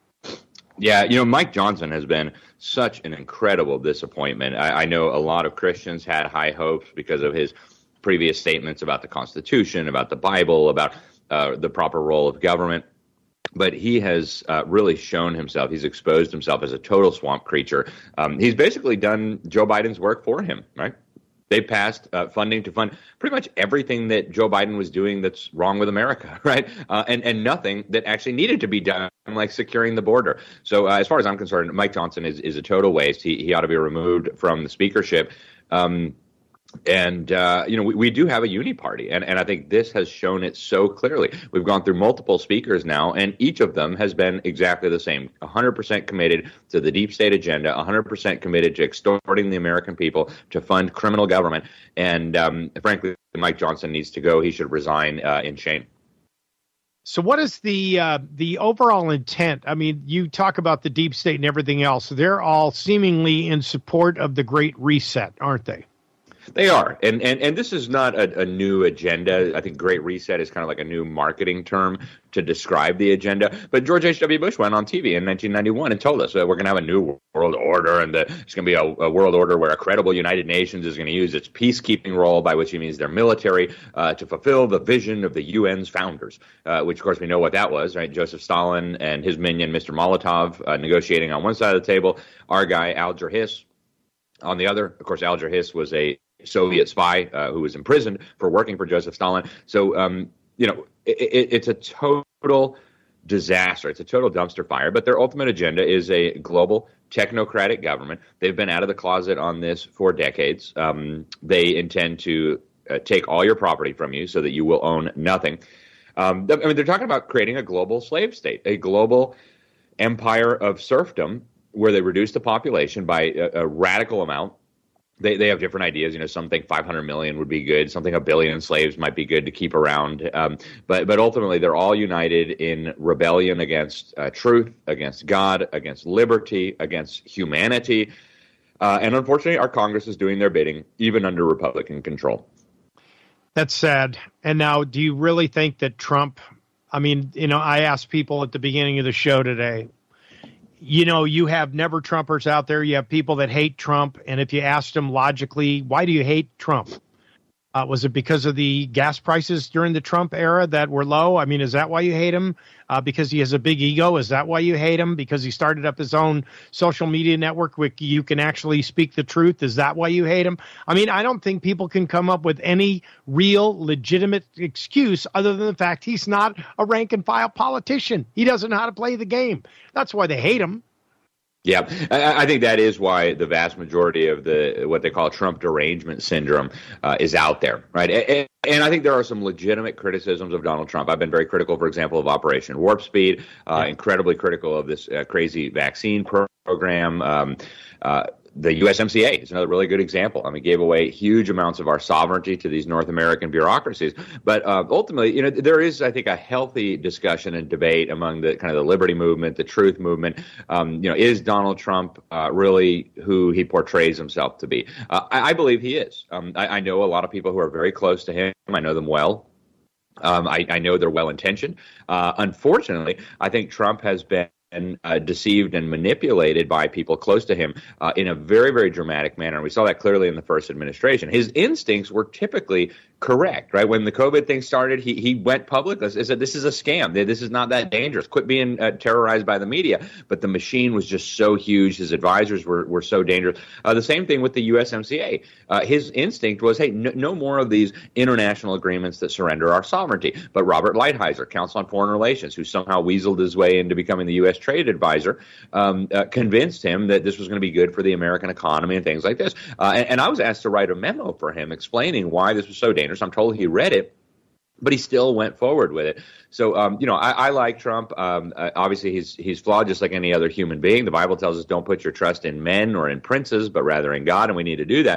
[SPEAKER 3] Yeah, you know, Mike Johnson has been such an incredible disappointment. I, I know a lot of Christians had high hopes because of his previous statements about the Constitution, about the Bible, about uh, the proper role of government. But he has uh, really shown himself. He's exposed himself as a total swamp creature. Um, he's basically done Joe Biden's work for him, right? They passed uh, funding to fund pretty much everything that Joe Biden was doing that's wrong with America, right? Uh, and, and nothing that actually needed to be done, like securing the border. So uh, as far as I'm concerned, Mike Johnson is, is a total waste. He, he ought to be removed from the speakership. Um, And, uh, you know, we, we do have a uni party, and, and I think this has shown it so clearly. We've gone through multiple speakers now, and each of them has been exactly the same, one hundred percent committed to the deep state agenda, one hundred percent committed to extorting the American people to fund criminal government. And um, frankly, Mike Johnson needs to go. He should resign uh, in shame.
[SPEAKER 2] So what is the uh, the overall intent? I mean, you talk about the deep state and everything else. They're all seemingly in support of the Great Reset, aren't they?
[SPEAKER 3] They are. And, and, and this is not a, a new agenda. I think Great Reset is kind of like a new marketing term to describe the agenda. But George H W. Bush went on T V in nineteen ninety-one and told us that we're going to have a new world order, and that it's going to be a, a world order where a credible United Nations is going to use its peacekeeping role, by which he means their military, uh, to fulfill the vision of the U N's founders, uh, which, of course, we know what that was, right? Joseph Stalin and his minion, Mister Molotov, uh, negotiating on one side of the table, our guy, Alger Hiss, on the other. Of course, Alger Hiss was a Soviet spy uh, who was imprisoned for working for Joseph Stalin. So, um, you know, it, it, it's a total disaster. It's a total dumpster fire. But their ultimate agenda is a global technocratic government. They've been out of the closet on this for decades. Um, they intend to uh, take all your property from you so that you will own nothing. Um, I mean, they're talking about creating a global slave state, a global empire of serfdom where they reduce the population by a, a radical amount. They they have different ideas. You know, some think five hundred million would be good. Some think a billion slaves might be good to keep around. Um, but but ultimately, they're all united in rebellion against uh, truth, against God, against liberty, against humanity. Uh, and unfortunately, our Congress is doing their bidding, even under Republican control.
[SPEAKER 2] That's sad. And now, do you really think that Trump, I mean, you know, I asked people at the beginning of the show today, you know, you have never Trumpers out there. You have people that hate Trump. And if you asked them logically, why do you hate Trump? Uh, was it because of the gas prices during the Trump era that were low? I mean, is that why you hate him? Uh, because he has a big ego? Is that why you hate him? Because he started up his own social media network where you can actually speak the truth? Is that why you hate him? I mean, I don't think people can come up with any real legitimate excuse other than the fact he's not a rank and file politician. He doesn't know how to play the game. That's why they hate him.
[SPEAKER 3] Yeah, I, I think that is why the vast majority of the what they call Trump derangement syndrome uh, is out there, right? And, and I think there are some legitimate criticisms of Donald Trump. I've been very critical, for example, of Operation Warp Speed, uh, yeah. incredibly critical of this uh, crazy vaccine program. Um, uh, The U S M C A is another really good example. I mean, gave away huge amounts of our sovereignty to these North American bureaucracies. But uh, ultimately, you know, there is, I think, a healthy discussion and debate among the kind of the liberty movement, the truth movement. Um, you know, is Donald Trump uh, really who he portrays himself to be? Uh, I, I believe he is. Um, I, I know a lot of people who are very close to him. I know them well. Um, I, I know they're well-intentioned. Uh, unfortunately, I think Trump has been and uh, deceived and manipulated by people close to him uh, in a very, very dramatic manner. And we saw that clearly in the first administration. His instincts were typically correct, right? When the COVID thing started, he he went public. He said, this is a scam. This is not that dangerous. Quit being uh, terrorized by the media. But the machine was just so huge. His advisors were, were so dangerous. Uh, the same thing with the U S M C A. Uh, his instinct was, hey, no, no more of these international agreements that surrender our sovereignty. But Robert Lighthizer, Council on Foreign Relations, who somehow weaseled his way into becoming the U S trade advisor, um, uh, convinced him that this was going to be good for the American economy and things like this. Uh, and, and I was asked to write a memo for him explaining why this was so dangerous. I'm told he read it, but he still went forward with it. So, um, you know, I, I like Trump. Um, uh, obviously, he's he's flawed just like any other human being. The Bible tells us don't put your trust in men or in princes, but rather in God, and we need to do that.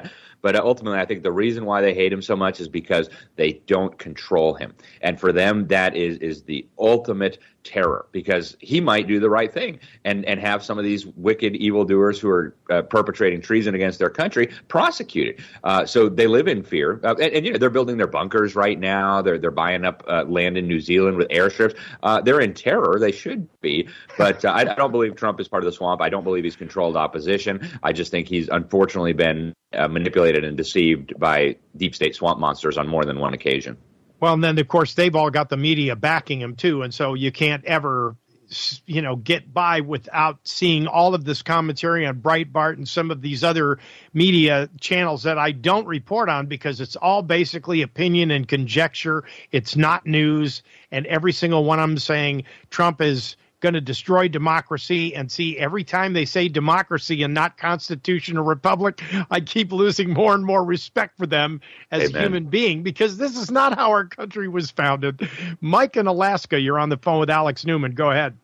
[SPEAKER 3] But ultimately, I think the reason why they hate him so much is because they don't control him. And for them, that is is the ultimate terror, because he might do the right thing and, and have some of these wicked evildoers who are uh, perpetrating treason against their country prosecuted. Uh, so they live in fear. Uh, and, and, you know, they're building their bunkers right now. They're they're buying up uh, land in New Zealand with airstrips. Uh, they're in terror. They should be. But uh, I, I don't believe Trump is part of the swamp. I don't believe he's controlled opposition. I just think he's unfortunately been uh, manipulated and deceived by deep state swamp monsters on more than one occasion.
[SPEAKER 2] Well, and then, of course, they've all got the media backing him, too. And so you can't ever, you know, get by without seeing all of this commentary on Breitbart and some of these other media channels that I don't report on, because it's all basically opinion and conjecture. It's not news. And every single one of them saying Trump is going to destroy democracy. And see, every time they say democracy and not constitution or republic, I keep losing more and more respect for them as
[SPEAKER 3] Amen.
[SPEAKER 2] a human being, because this is not how our country was founded. Mike in Alaska, you're on the phone with Alex Newman. Go ahead.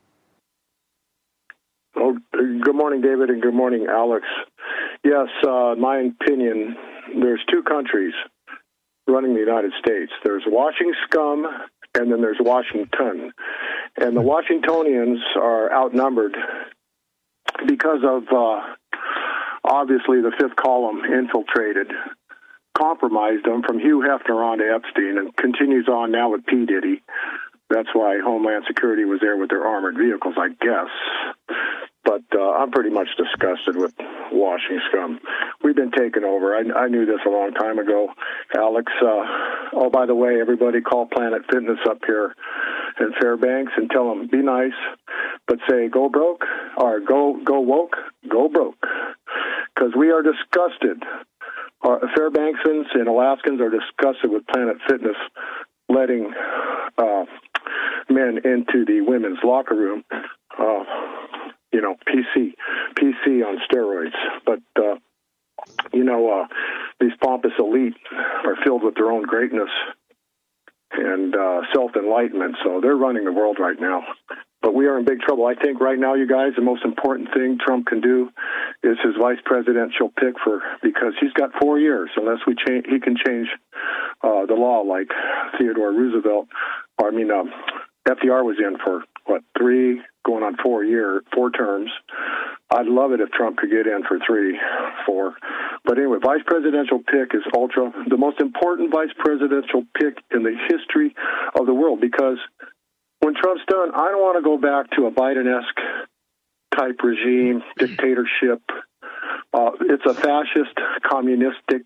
[SPEAKER 10] Oh, good morning, David, and good morning, Alex. Yes, uh, my opinion, there's two countries running the United States. There's Washington scum, and then there's Washington. And the Washingtonians are outnumbered because of, uh, obviously, the fifth column infiltrated, compromised them from Hugh Hefner on to Epstein, and continues on now with P. Diddy. That's why Homeland Security was there with their armored vehicles, I guess. But uh, I'm pretty much disgusted with Washington scum. We've been taken over. I, I knew this a long time ago, Alex. Uh, oh, by the way, everybody call Planet Fitness up here in Fairbanks and tell them, be nice, but say go broke or go go woke, go broke. Because we are disgusted. Our Fairbanksans and Alaskans are disgusted with Planet Fitness letting uh, men into the women's locker room. Uh, you know, P C, P C on steroids. But, uh, you know, uh, these pompous elite are filled with their own greatness and uh, self-enlightenment. So they're running the world right now. But we are in big trouble. I think right now, you guys, the most important thing Trump can do is his vice presidential pick for, because he's got four years, unless we change, he can change uh, the law like Theodore Roosevelt. Or, I mean, um, F D R was in for, what, three, going on four year, four terms. I'd love it if Trump could get in for three, four. But anyway, vice presidential pick is ultra, the most important vice presidential pick in the history of the world, because when Trump's done, I don't want to go back to a Biden-esque type regime, dictatorship. Uh, it's a fascist, communistic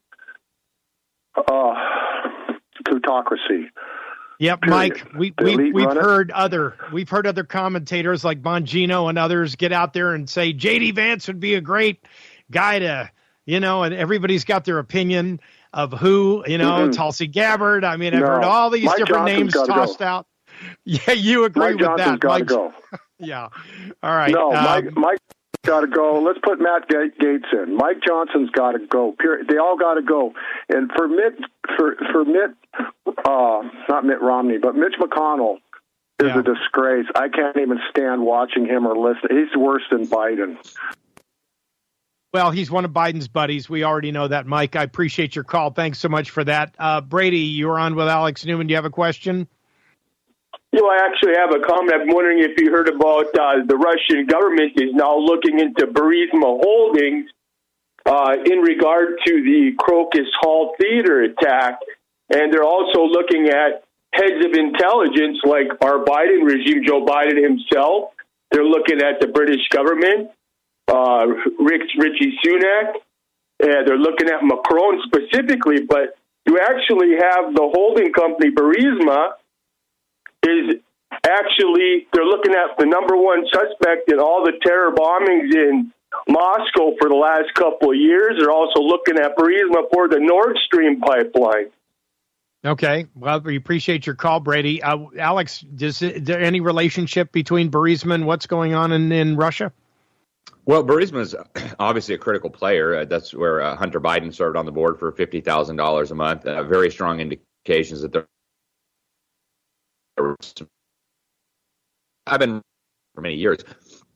[SPEAKER 10] uh, plutocracy.
[SPEAKER 2] Yep,
[SPEAKER 10] Period.
[SPEAKER 2] Mike. We, we we've heard other we've heard other commentators like Bongino and others get out there and say J D Vance would be a great guy to, you know, and everybody's got their opinion of who, you know, mm-hmm. Tulsi Gabbard. I mean, I've
[SPEAKER 10] no.
[SPEAKER 2] heard all these
[SPEAKER 10] Mike
[SPEAKER 2] different
[SPEAKER 10] Johnson's
[SPEAKER 2] names tossed
[SPEAKER 10] go.
[SPEAKER 2] out. Yeah, you agree
[SPEAKER 10] Mike
[SPEAKER 2] with
[SPEAKER 10] Johnson's
[SPEAKER 2] that,
[SPEAKER 10] gotta
[SPEAKER 2] Mike?
[SPEAKER 10] Go.
[SPEAKER 2] Yeah. All right.
[SPEAKER 10] No,
[SPEAKER 2] um,
[SPEAKER 10] Mike. Mike got to go. Let's put Matt Gaetz in. Mike Johnson's got to go. Period. They all got to go. And for Mitt, for for Mitt, uh, not Mitt Romney, but Mitch McConnell is
[SPEAKER 2] yeah.
[SPEAKER 10] a disgrace. I can't even stand watching him or listening. He's worse than Biden.
[SPEAKER 2] Well, he's one of Biden's buddies. We already know that, Mike. I appreciate your call. Thanks so much for that. Uh, Brady, you're on with Alex Newman. Do you have a question?
[SPEAKER 11] You know, I actually have a comment. I'm wondering if you heard about uh, the Russian government is now looking into Burisma Holdings uh, in regard to the Crocus Hall Theater attack. And they're also looking at heads of intelligence like our Biden regime, Joe Biden himself. They're looking at the British government, uh, Rick, Richie Sunak. And they're looking at Macron specifically. But you actually have the holding company, Burisma, is actually, they're looking at the number one suspect in all the terror bombings in Moscow for the last couple of years. They're also looking at Burisma for the Nord Stream pipeline.
[SPEAKER 2] Okay. Well, we appreciate your call, Brady. Uh, Alex, does it, is there any relationship between Burisma and what's going on in, in Russia?
[SPEAKER 3] Well, Burisma is obviously a critical player. Uh, that's where uh, Hunter Biden served on the board for fifty thousand dollars a month. Uh, very strong indications that they're I've been for many years.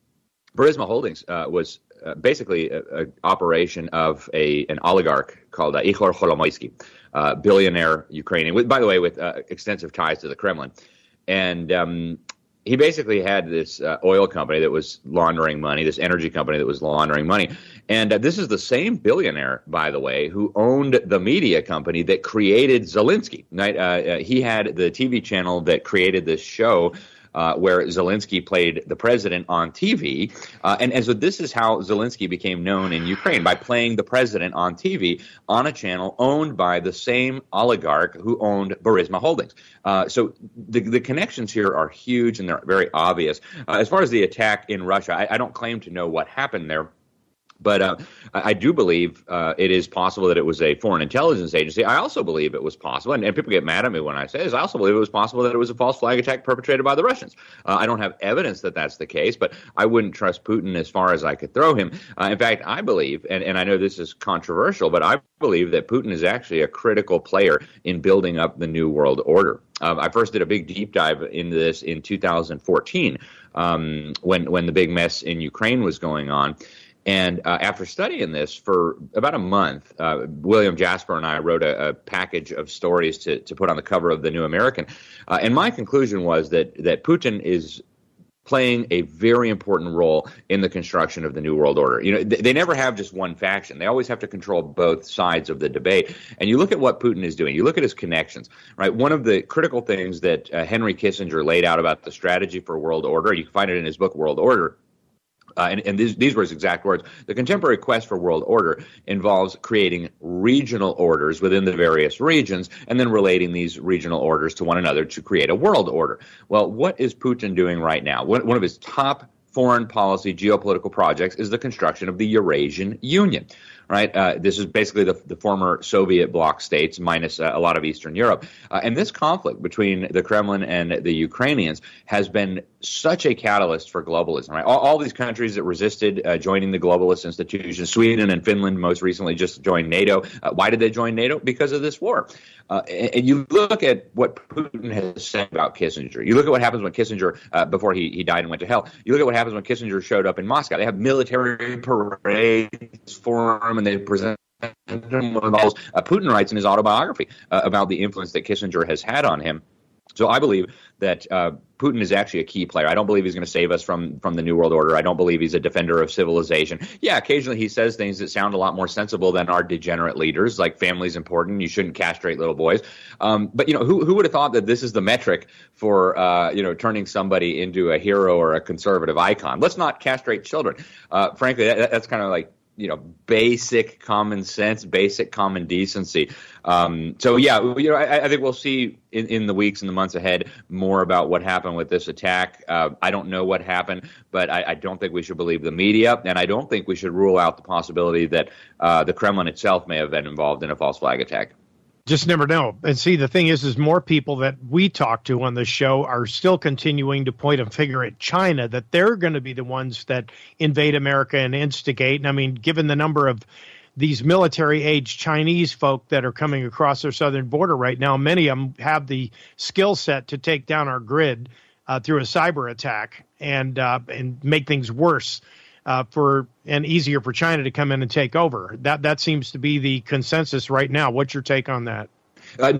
[SPEAKER 3] Burisma Holdings uh, was uh, basically an operation of a an oligarch called uh, Ihor Kolomoisky, uh, billionaire Ukrainian, with, by the way, with uh, extensive ties to the Kremlin. And um, he basically had this uh, oil company that was laundering money, this energy company that was laundering money. And uh, this is the same billionaire, by the way, who owned the media company that created Zelensky. Right? Uh, uh, he had the T V channel that created this show Uh, where Zelensky played the president on T V. Uh, and, and so this is how Zelensky became known in Ukraine, by playing the president on T V on a channel owned by the same oligarch who owned Burisma Holdings. Uh, so the, the connections here are huge and they're very obvious. Uh, as far as the attack in Russia, I, I don't claim to know what happened there. But uh, I do believe uh, it is possible that it was a foreign intelligence agency. I also believe it was possible, and, and people get mad at me when I say this, I also believe it was possible that it was a false flag attack perpetrated by the Russians. Uh, I don't have evidence that that's the case, but I wouldn't trust Putin as far as I could throw him. Uh, in fact, I believe, and, and I know this is controversial, but I believe that Putin is actually a critical player in building up the New World Order. Um, I first did a big deep dive into this in two thousand fourteen um, when, when the big mess in Ukraine was going on. And uh, after studying this for about a month, uh, William Jasper and I wrote a, a package of stories to, to put on the cover of the New American. Uh, and my conclusion was that that Putin is playing a very important role in the construction of the New World Order. You know, they, they never have just one faction. They always have to control both sides of the debate. And you look at what Putin is doing. You look at his connections, right? One of the critical things that uh, Henry Kissinger laid out about the strategy for world order, you can find it in his book, World Order. Uh, and and these, these were his exact words. The contemporary quest for world order involves creating regional orders within the various regions and then relating these regional orders to one another to create a world order. Well, what is Putin doing right now? One, one of his top foreign policy geopolitical projects is the construction of the Eurasian Union. Right, uh, this is basically the, the former Soviet bloc states minus uh, a lot of Eastern Europe. Uh, and this conflict between the Kremlin and the Ukrainians has been such a catalyst for globalism. Right, all, all these countries that resisted uh, joining the globalist institutions, Sweden and Finland most recently just joined NATO. Uh, why did they join NATO? Because of this war. Uh, and, and you look at what Putin has said about Kissinger. You look at what happens when Kissinger, uh, before he, he died and went to hell, you look at what happens when Kissinger showed up in Moscow. They have military parades for him, and they present him with all. Uh, Putin writes in his autobiography uh, about the influence that Kissinger has had on him. So I believe that uh, Putin is actually a key player. I don't believe he's going to save us from from the New World Order. I don't believe he's a defender of civilization. Yeah, occasionally he says things that sound a lot more sensible than our degenerate leaders, like family's important. You shouldn't castrate little boys. Um, but, you know, who who would have thought that this is the metric for, uh, you know, turning somebody into a hero or a conservative icon? Let's not castrate children. Uh, frankly, that, that's kind of like, you know, basic common sense, basic common decency. Um, so, yeah, you know, I, I think we'll see in, in the weeks and the months ahead more about what happened with this attack. Uh, I don't know what happened, but I, I don't think we should believe the media, and I don't think we should rule out the possibility that uh, the Kremlin itself may have been involved in a false flag attack.
[SPEAKER 2] Just never know. And see, the thing is, is more people that we talk to on the show are still continuing to point a finger at China, that they're going to be the ones that invade America and instigate. And I mean, given the number of these military-age Chinese folk that are coming across our southern border right now, many of them have the skill set to take down our grid uh, through a cyber attack and uh, and make things worse. Uh, for and easier for China to come in and take over. That that seems to be the consensus right now. What's your take on that?
[SPEAKER 3] Uh,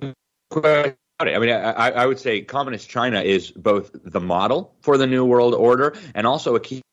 [SPEAKER 3] I mean, I, I would say communist China is both the model for the New World Order and also a key.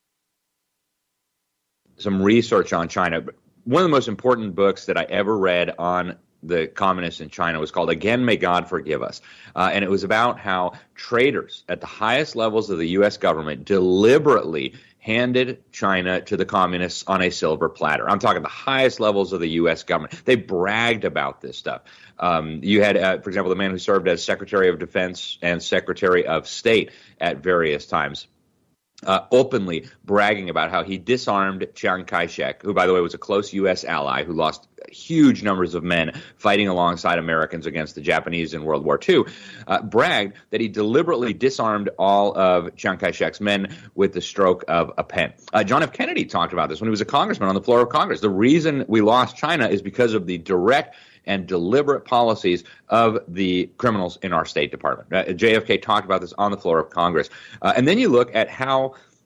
[SPEAKER 3] Some research on China. One of the most important books that I ever read on the communists in China was called Again, May God Forgive Us. Uh, and it was about how traitors at the highest levels of the U S government deliberately handed China to the communists on a silver platter. I'm talking the highest levels of the U S government. They bragged about this stuff. Um, you had, uh, for example, the man who served as Secretary of Defense and Secretary of State at various times. Uh, openly bragging about how he disarmed Chiang Kai-shek, who, by the way, was a close U S ally who lost huge numbers of men fighting alongside Americans against the Japanese in World War Two, uh, bragged that he deliberately disarmed all of Chiang Kai-shek's men with the stroke of a pen. Uh, John F. Kennedy talked about this when he was a congressman on the floor of Congress. The reason we lost China is because of the direct and deliberate policies of the criminals in our State Department. Uh, J F K talked about this on the floor of Congress. Uh, and then you look at how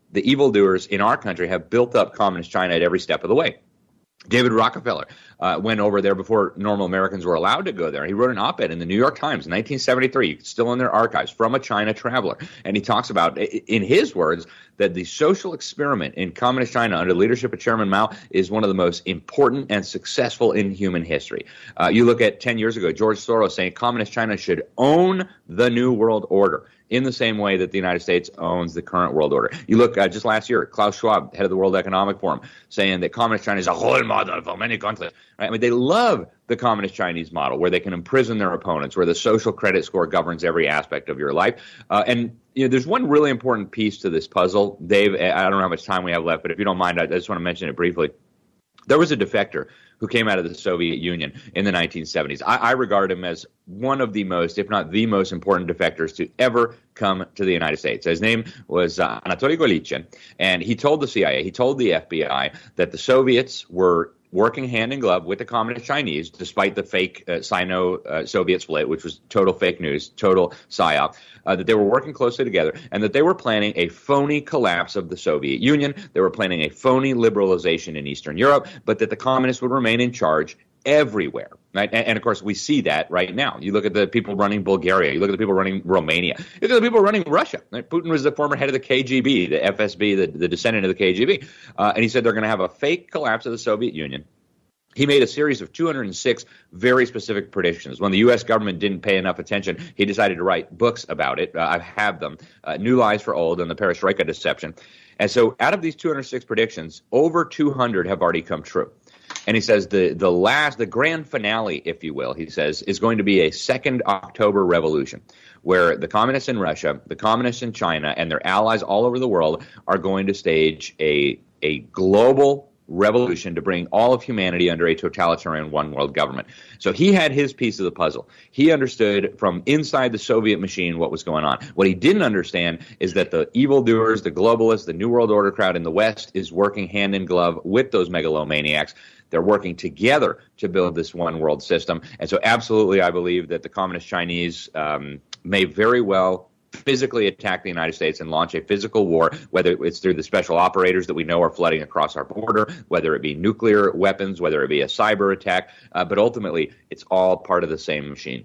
[SPEAKER 3] the evildoers in our country have built up communist China at every step of the way. David Rockefeller uh, went over there before normal Americans were allowed to go there. He wrote an op-ed in the New York Times in nineteen seventy-three, still in their archives, from a China traveler. And he talks about, in his words, that the social experiment in communist China under the leadership of Chairman Mao is one of the most important and successful in human history. Uh, you look at ten years ago, George Soros saying communist China should own the New World Order in the same way that the United States owns the current world order. You look uh, just last year, Klaus Schwab, head of the World Economic Forum, saying that communist China is a role model for many countries. Right? I mean, they love the communist Chinese model, where they can imprison their opponents, where the social credit score governs every aspect of your life. Uh, and you know, there's one really important piece to this puzzle, Dave. I don't know how much time we have left, but if you don't mind, I just want to mention it briefly. There was a defector who came out of the Soviet Union in the nineteen seventies. I, I regard him as one of the most, if not the most important defectors to ever come to the United States. His name was uh, Anatoly Golitsyn, and he told the C I A, he told the F B I that the Soviets were working hand in glove with the communist Chinese, despite the fake uh, Sino-Soviet uh, split, which was total fake news, total psyop, uh, that they were working closely together, and that they were planning a phony collapse of the Soviet Union. They were planning a phony liberalization in Eastern Europe, but that the communists would remain in charge everywhere. Right? And, and of course, we see that right now. You look at the people running Bulgaria. You look at the people running Romania. You look at the people running Russia. Right? Putin was the former head of the K G B, the F S B, the, the descendant of the K G B. Uh, and he said they're going to have a fake collapse of the Soviet Union. He made a series of two hundred six very specific predictions. When the U S government didn't pay enough attention, he decided to write books about it. Uh, I have them, uh, New Lies for Old and the Perestroika Deception. And so out of these two hundred six predictions, over two hundred have already come true. And he says the, the last, the grand finale, if you will, he says, is going to be a second October revolution, where the communists in Russia, the communists in China, and their allies all over the world are going to stage a, a global revolution to bring all of humanity under a totalitarian one-world government. So he had his piece of the puzzle. He understood from inside the Soviet machine what was going on. What he didn't understand is that the evildoers, the globalists, the New World Order crowd in the West is working hand in glove with those megalomaniacs. They're working together to build this one-world system. And so absolutely, I believe that the communist Chinese um, may very well physically attack the United States and launch a physical war, whether it's through the special operators that we know are flooding across our border, whether it be nuclear weapons, whether it be a cyber attack. Uh, but ultimately, it's all part of the same machine.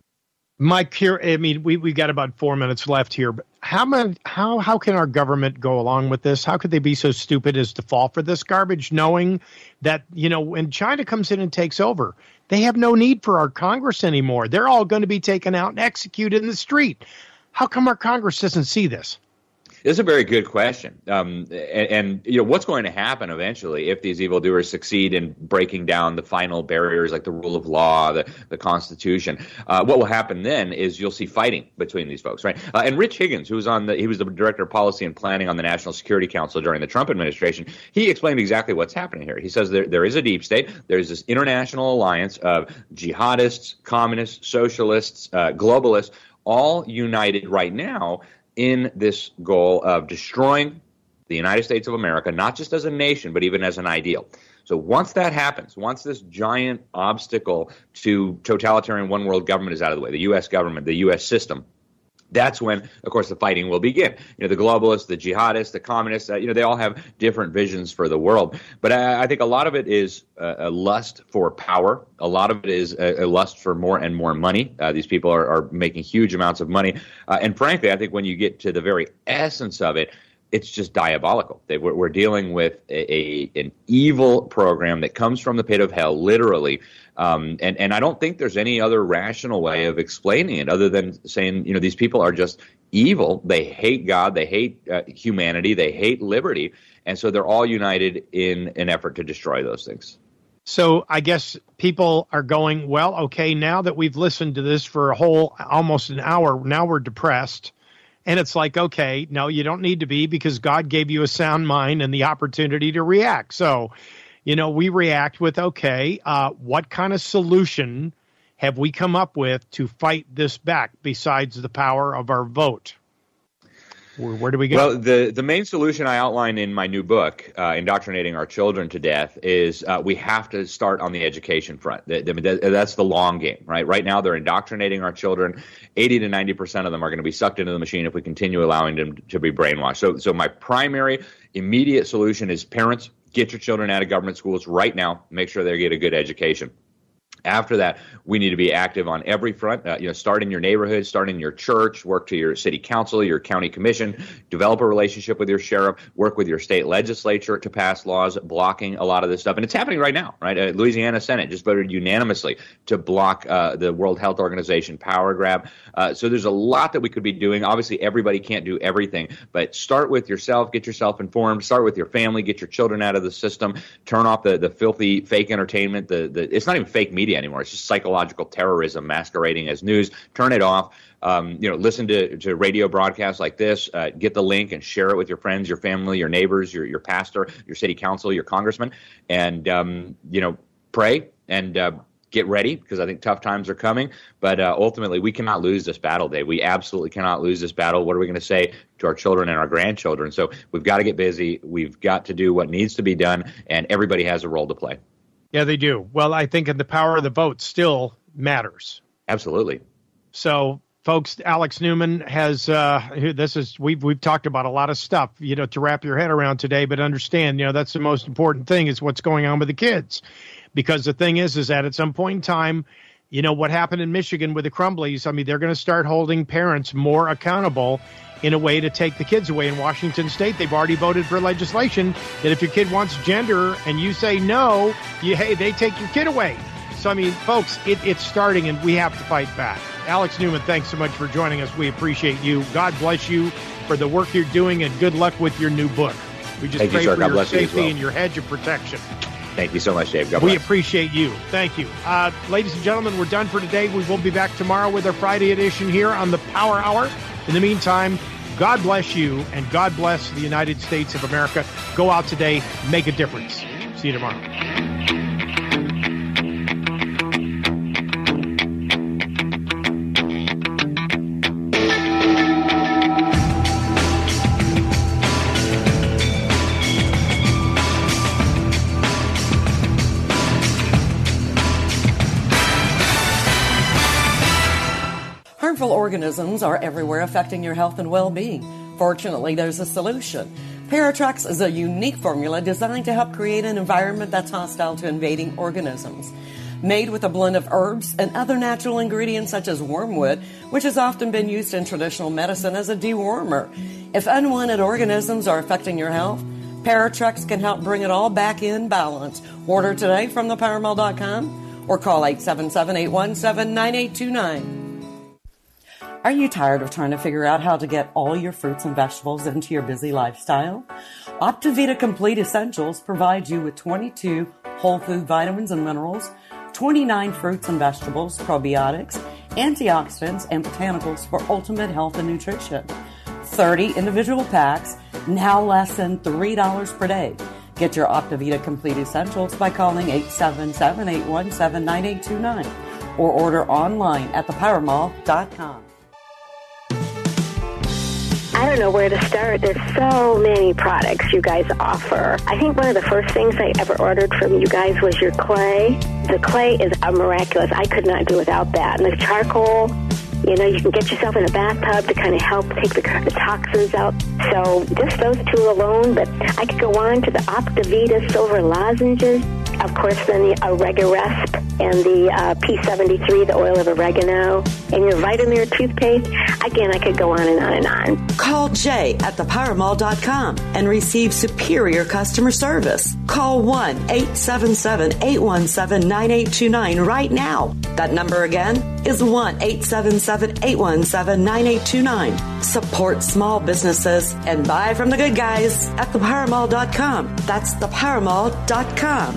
[SPEAKER 2] Mike, here, I mean, we, we've got about four minutes left here, but how, many, how, how can our government go along with this? How could they be so stupid as to fall for this garbage, knowing that, you know, when China comes in and takes over, they have no need for our Congress anymore. They're all going to be taken out and executed in the street. How come our Congress doesn't see this?
[SPEAKER 3] This is a very good question. Um, and, and, you know, what's going to happen eventually if these evildoers succeed in breaking down the final barriers like the rule of law, the, the Constitution? Uh, what will happen then is you'll see fighting between these folks, right? Uh, and Rich Higgins, who was on the, he was the director of policy and planning on the National Security Council during the Trump administration, he explained exactly what's happening here. He says there, there is a deep state. There's this international alliance of jihadists, communists, socialists, uh, globalists, all united right now in this goal of destroying the United States of America, not just as a nation, but even as an ideal. So once that happens, once this giant obstacle to totalitarian one world government is out of the way, the U S government, the U S system, that's when, of course, the fighting will begin. You know, the globalists, the jihadists, the communists, uh, you know, they all have different visions for the world. But I, I think a lot of it is uh, a lust for power. A lot of it is a, a lust for more and more money. Uh, these people are, are making huge amounts of money. Uh, and frankly, I think when you get to the very essence of it, it's just diabolical. They, we're, we're dealing with a, a an evil program that comes from the pit of hell, literally. Um, and, and I don't think there's any other rational way of explaining it other than saying, you know, these people are just evil. They hate God. They hate uh, humanity. They hate liberty. And so they're all united in an effort to destroy those things.
[SPEAKER 2] So I guess people are going, well, okay, now that we've listened to this for a whole almost an hour, now we're depressed. And it's like, okay, no, you don't need to be, because God gave you a sound mind and the opportunity to react. So, you know, we react with, okay, uh, what kind of solution have we come up with to fight this back besides the power of our vote? Where, where do we go?
[SPEAKER 3] Well, the, the main solution I outline in my new book, uh, Indoctrinating Our Children to Death, is uh, we have to start on the education front. The, the, that's the long game, right? Right now, they're indoctrinating our children. eighty to ninety percent of them are going to be sucked into the machine if we continue allowing them to be brainwashed. So, so my primary immediate solution is parents, get your children out of government schools right now. Make sure they get a good education. After that, we need to be active on every front. Uh, you know, start in your neighborhood, start in your church, work to your city council, your county commission, develop a relationship with your sheriff, work with your state legislature to pass laws blocking a lot of this stuff. And it's happening right now, right? Uh, Louisiana Senate just voted unanimously to block uh, the World Health Organization power grab. Uh, so there's a lot that we could be doing. Obviously, everybody can't do everything, but start with yourself, get yourself informed, start with your family, get your children out of the system, turn off the, the filthy fake entertainment. The, the It's not even fake media anymore. It's just psychological terrorism masquerading as news. Turn it off. Um, you know, listen to, to radio broadcasts like this. Uh, get the link and share it with your friends, your family, your neighbors, your your pastor, your city council, your congressman, and um, you know, pray and uh, get ready, because I think tough times are coming. But uh, ultimately, we cannot lose this battle, Dave. We absolutely cannot lose this battle. What are we going to say to our children and our grandchildren? So we've got to get busy. We've got to do what needs to be done, and everybody has a role to play.
[SPEAKER 2] Yeah, they do. Well, I think the power of the vote still matters.
[SPEAKER 3] Absolutely.
[SPEAKER 2] So, folks, Alex Newman has, uh, this is, we've, we've talked about a lot of stuff, you know, to wrap your head around today, but understand, you know, that's the most important thing is what's going on with the kids. Because the thing is, is that at some point in time, you know, what happened in Michigan with the Crumblies, I mean, they're going to start holding parents more accountable in a way to take the kids away. In Washington State, they've already voted for legislation that if your kid wants gender and you say no, you, hey, they take your kid away. So, I mean, folks, it, it's starting and we have to fight back. Alex Newman, thanks so much for joining us. We appreciate you. God bless you for the work you're doing and good luck with your new book. We just
[SPEAKER 3] Thank
[SPEAKER 2] pray
[SPEAKER 3] you, sir.
[SPEAKER 2] for
[SPEAKER 3] God
[SPEAKER 2] your
[SPEAKER 3] bless you as
[SPEAKER 2] safety
[SPEAKER 3] well.
[SPEAKER 2] and your hedge of protection.
[SPEAKER 3] Thank you so much, Dave. God
[SPEAKER 2] we
[SPEAKER 3] bless.
[SPEAKER 2] appreciate you. Thank you. Uh, ladies and gentlemen, we're done for today. We will be back tomorrow with our Friday edition here on the Power Hour. In the meantime, God bless you and God bless the United States of America. Go out today, make a difference. See you tomorrow.
[SPEAKER 5] Harmful organisms are everywhere affecting your health and well-being. Fortunately, there's a solution. Paratrex is a unique formula designed to help create an environment that's hostile to invading organisms. Made with a blend of herbs and other natural ingredients such as wormwood, which has often been used in traditional medicine as a dewormer. If unwanted organisms are affecting your health, Paratrex can help bring it all back in balance. Order today from the power mall dot com or call eight seven seven, eight one seven, nine eight two nine. Are you tired of trying to figure out how to get all your fruits and vegetables into your busy lifestyle? Optivita Complete Essentials provides you with twenty-two whole food vitamins and minerals, twenty-nine fruits and vegetables, probiotics, antioxidants, and botanicals for ultimate health and nutrition. thirty individual packs, now less than three dollars per day. Get your Optivita Complete Essentials by calling eight seven seven, eight one seven, nine eight two nine or order online at the power mall dot com.
[SPEAKER 12] I don't know where to start. There's so many products you guys offer. I think one of the first things I ever ordered from you guys was your clay. The clay is a miraculous. I could not do without that. And the charcoal, you know, you can get yourself in a bathtub to kind of help take the, the toxins out. So just those two alone, but I could go on to the Optivita Silver Lozenges. Of course, then the Oregaresp and the uh, P seventy-three, the oil of oregano, and your Vitamir toothpaste. Again, I could go on and on and on.
[SPEAKER 5] Call Jay at the power mall dot com and receive superior customer service. Call one eight seven seven, eight one seven, nine eight two nine right now. That number again is one eight seven seven, eight one seven, nine eight two nine. Support small businesses and buy from the good guys at the power mall dot com. That's the power mall dot com.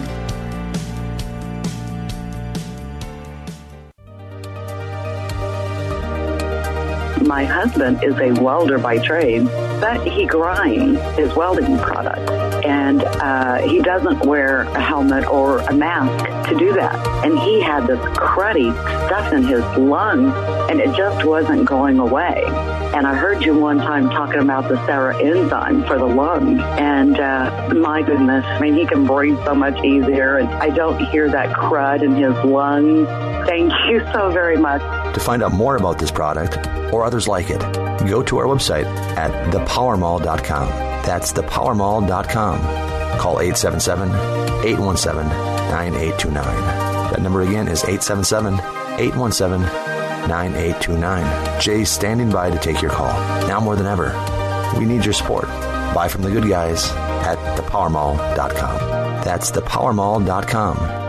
[SPEAKER 13] My husband is a welder by trade, but he grinds his welding product. And uh, he doesn't wear a helmet or a mask to do that. And he had this cruddy stuff in his lungs, and it just wasn't going away. And I heard you one time talking about the Sarah enzyme for the lungs. And uh, my goodness, I mean, he can breathe so much easier. And I don't hear that crud in his lungs. Thank you so very much.
[SPEAKER 14] To find out more about this product or others like it, go to our website at the power mall dot com. That's the power mall dot com. Call eight seven seven, eight one seven, nine eight two nine. That number again is eight seven seven, eight one seven, nine eight two nine. Jay's standing by to take your call. Now more than ever, we need your support. Buy from the good guys at the power mall dot com. That's the power mall dot com.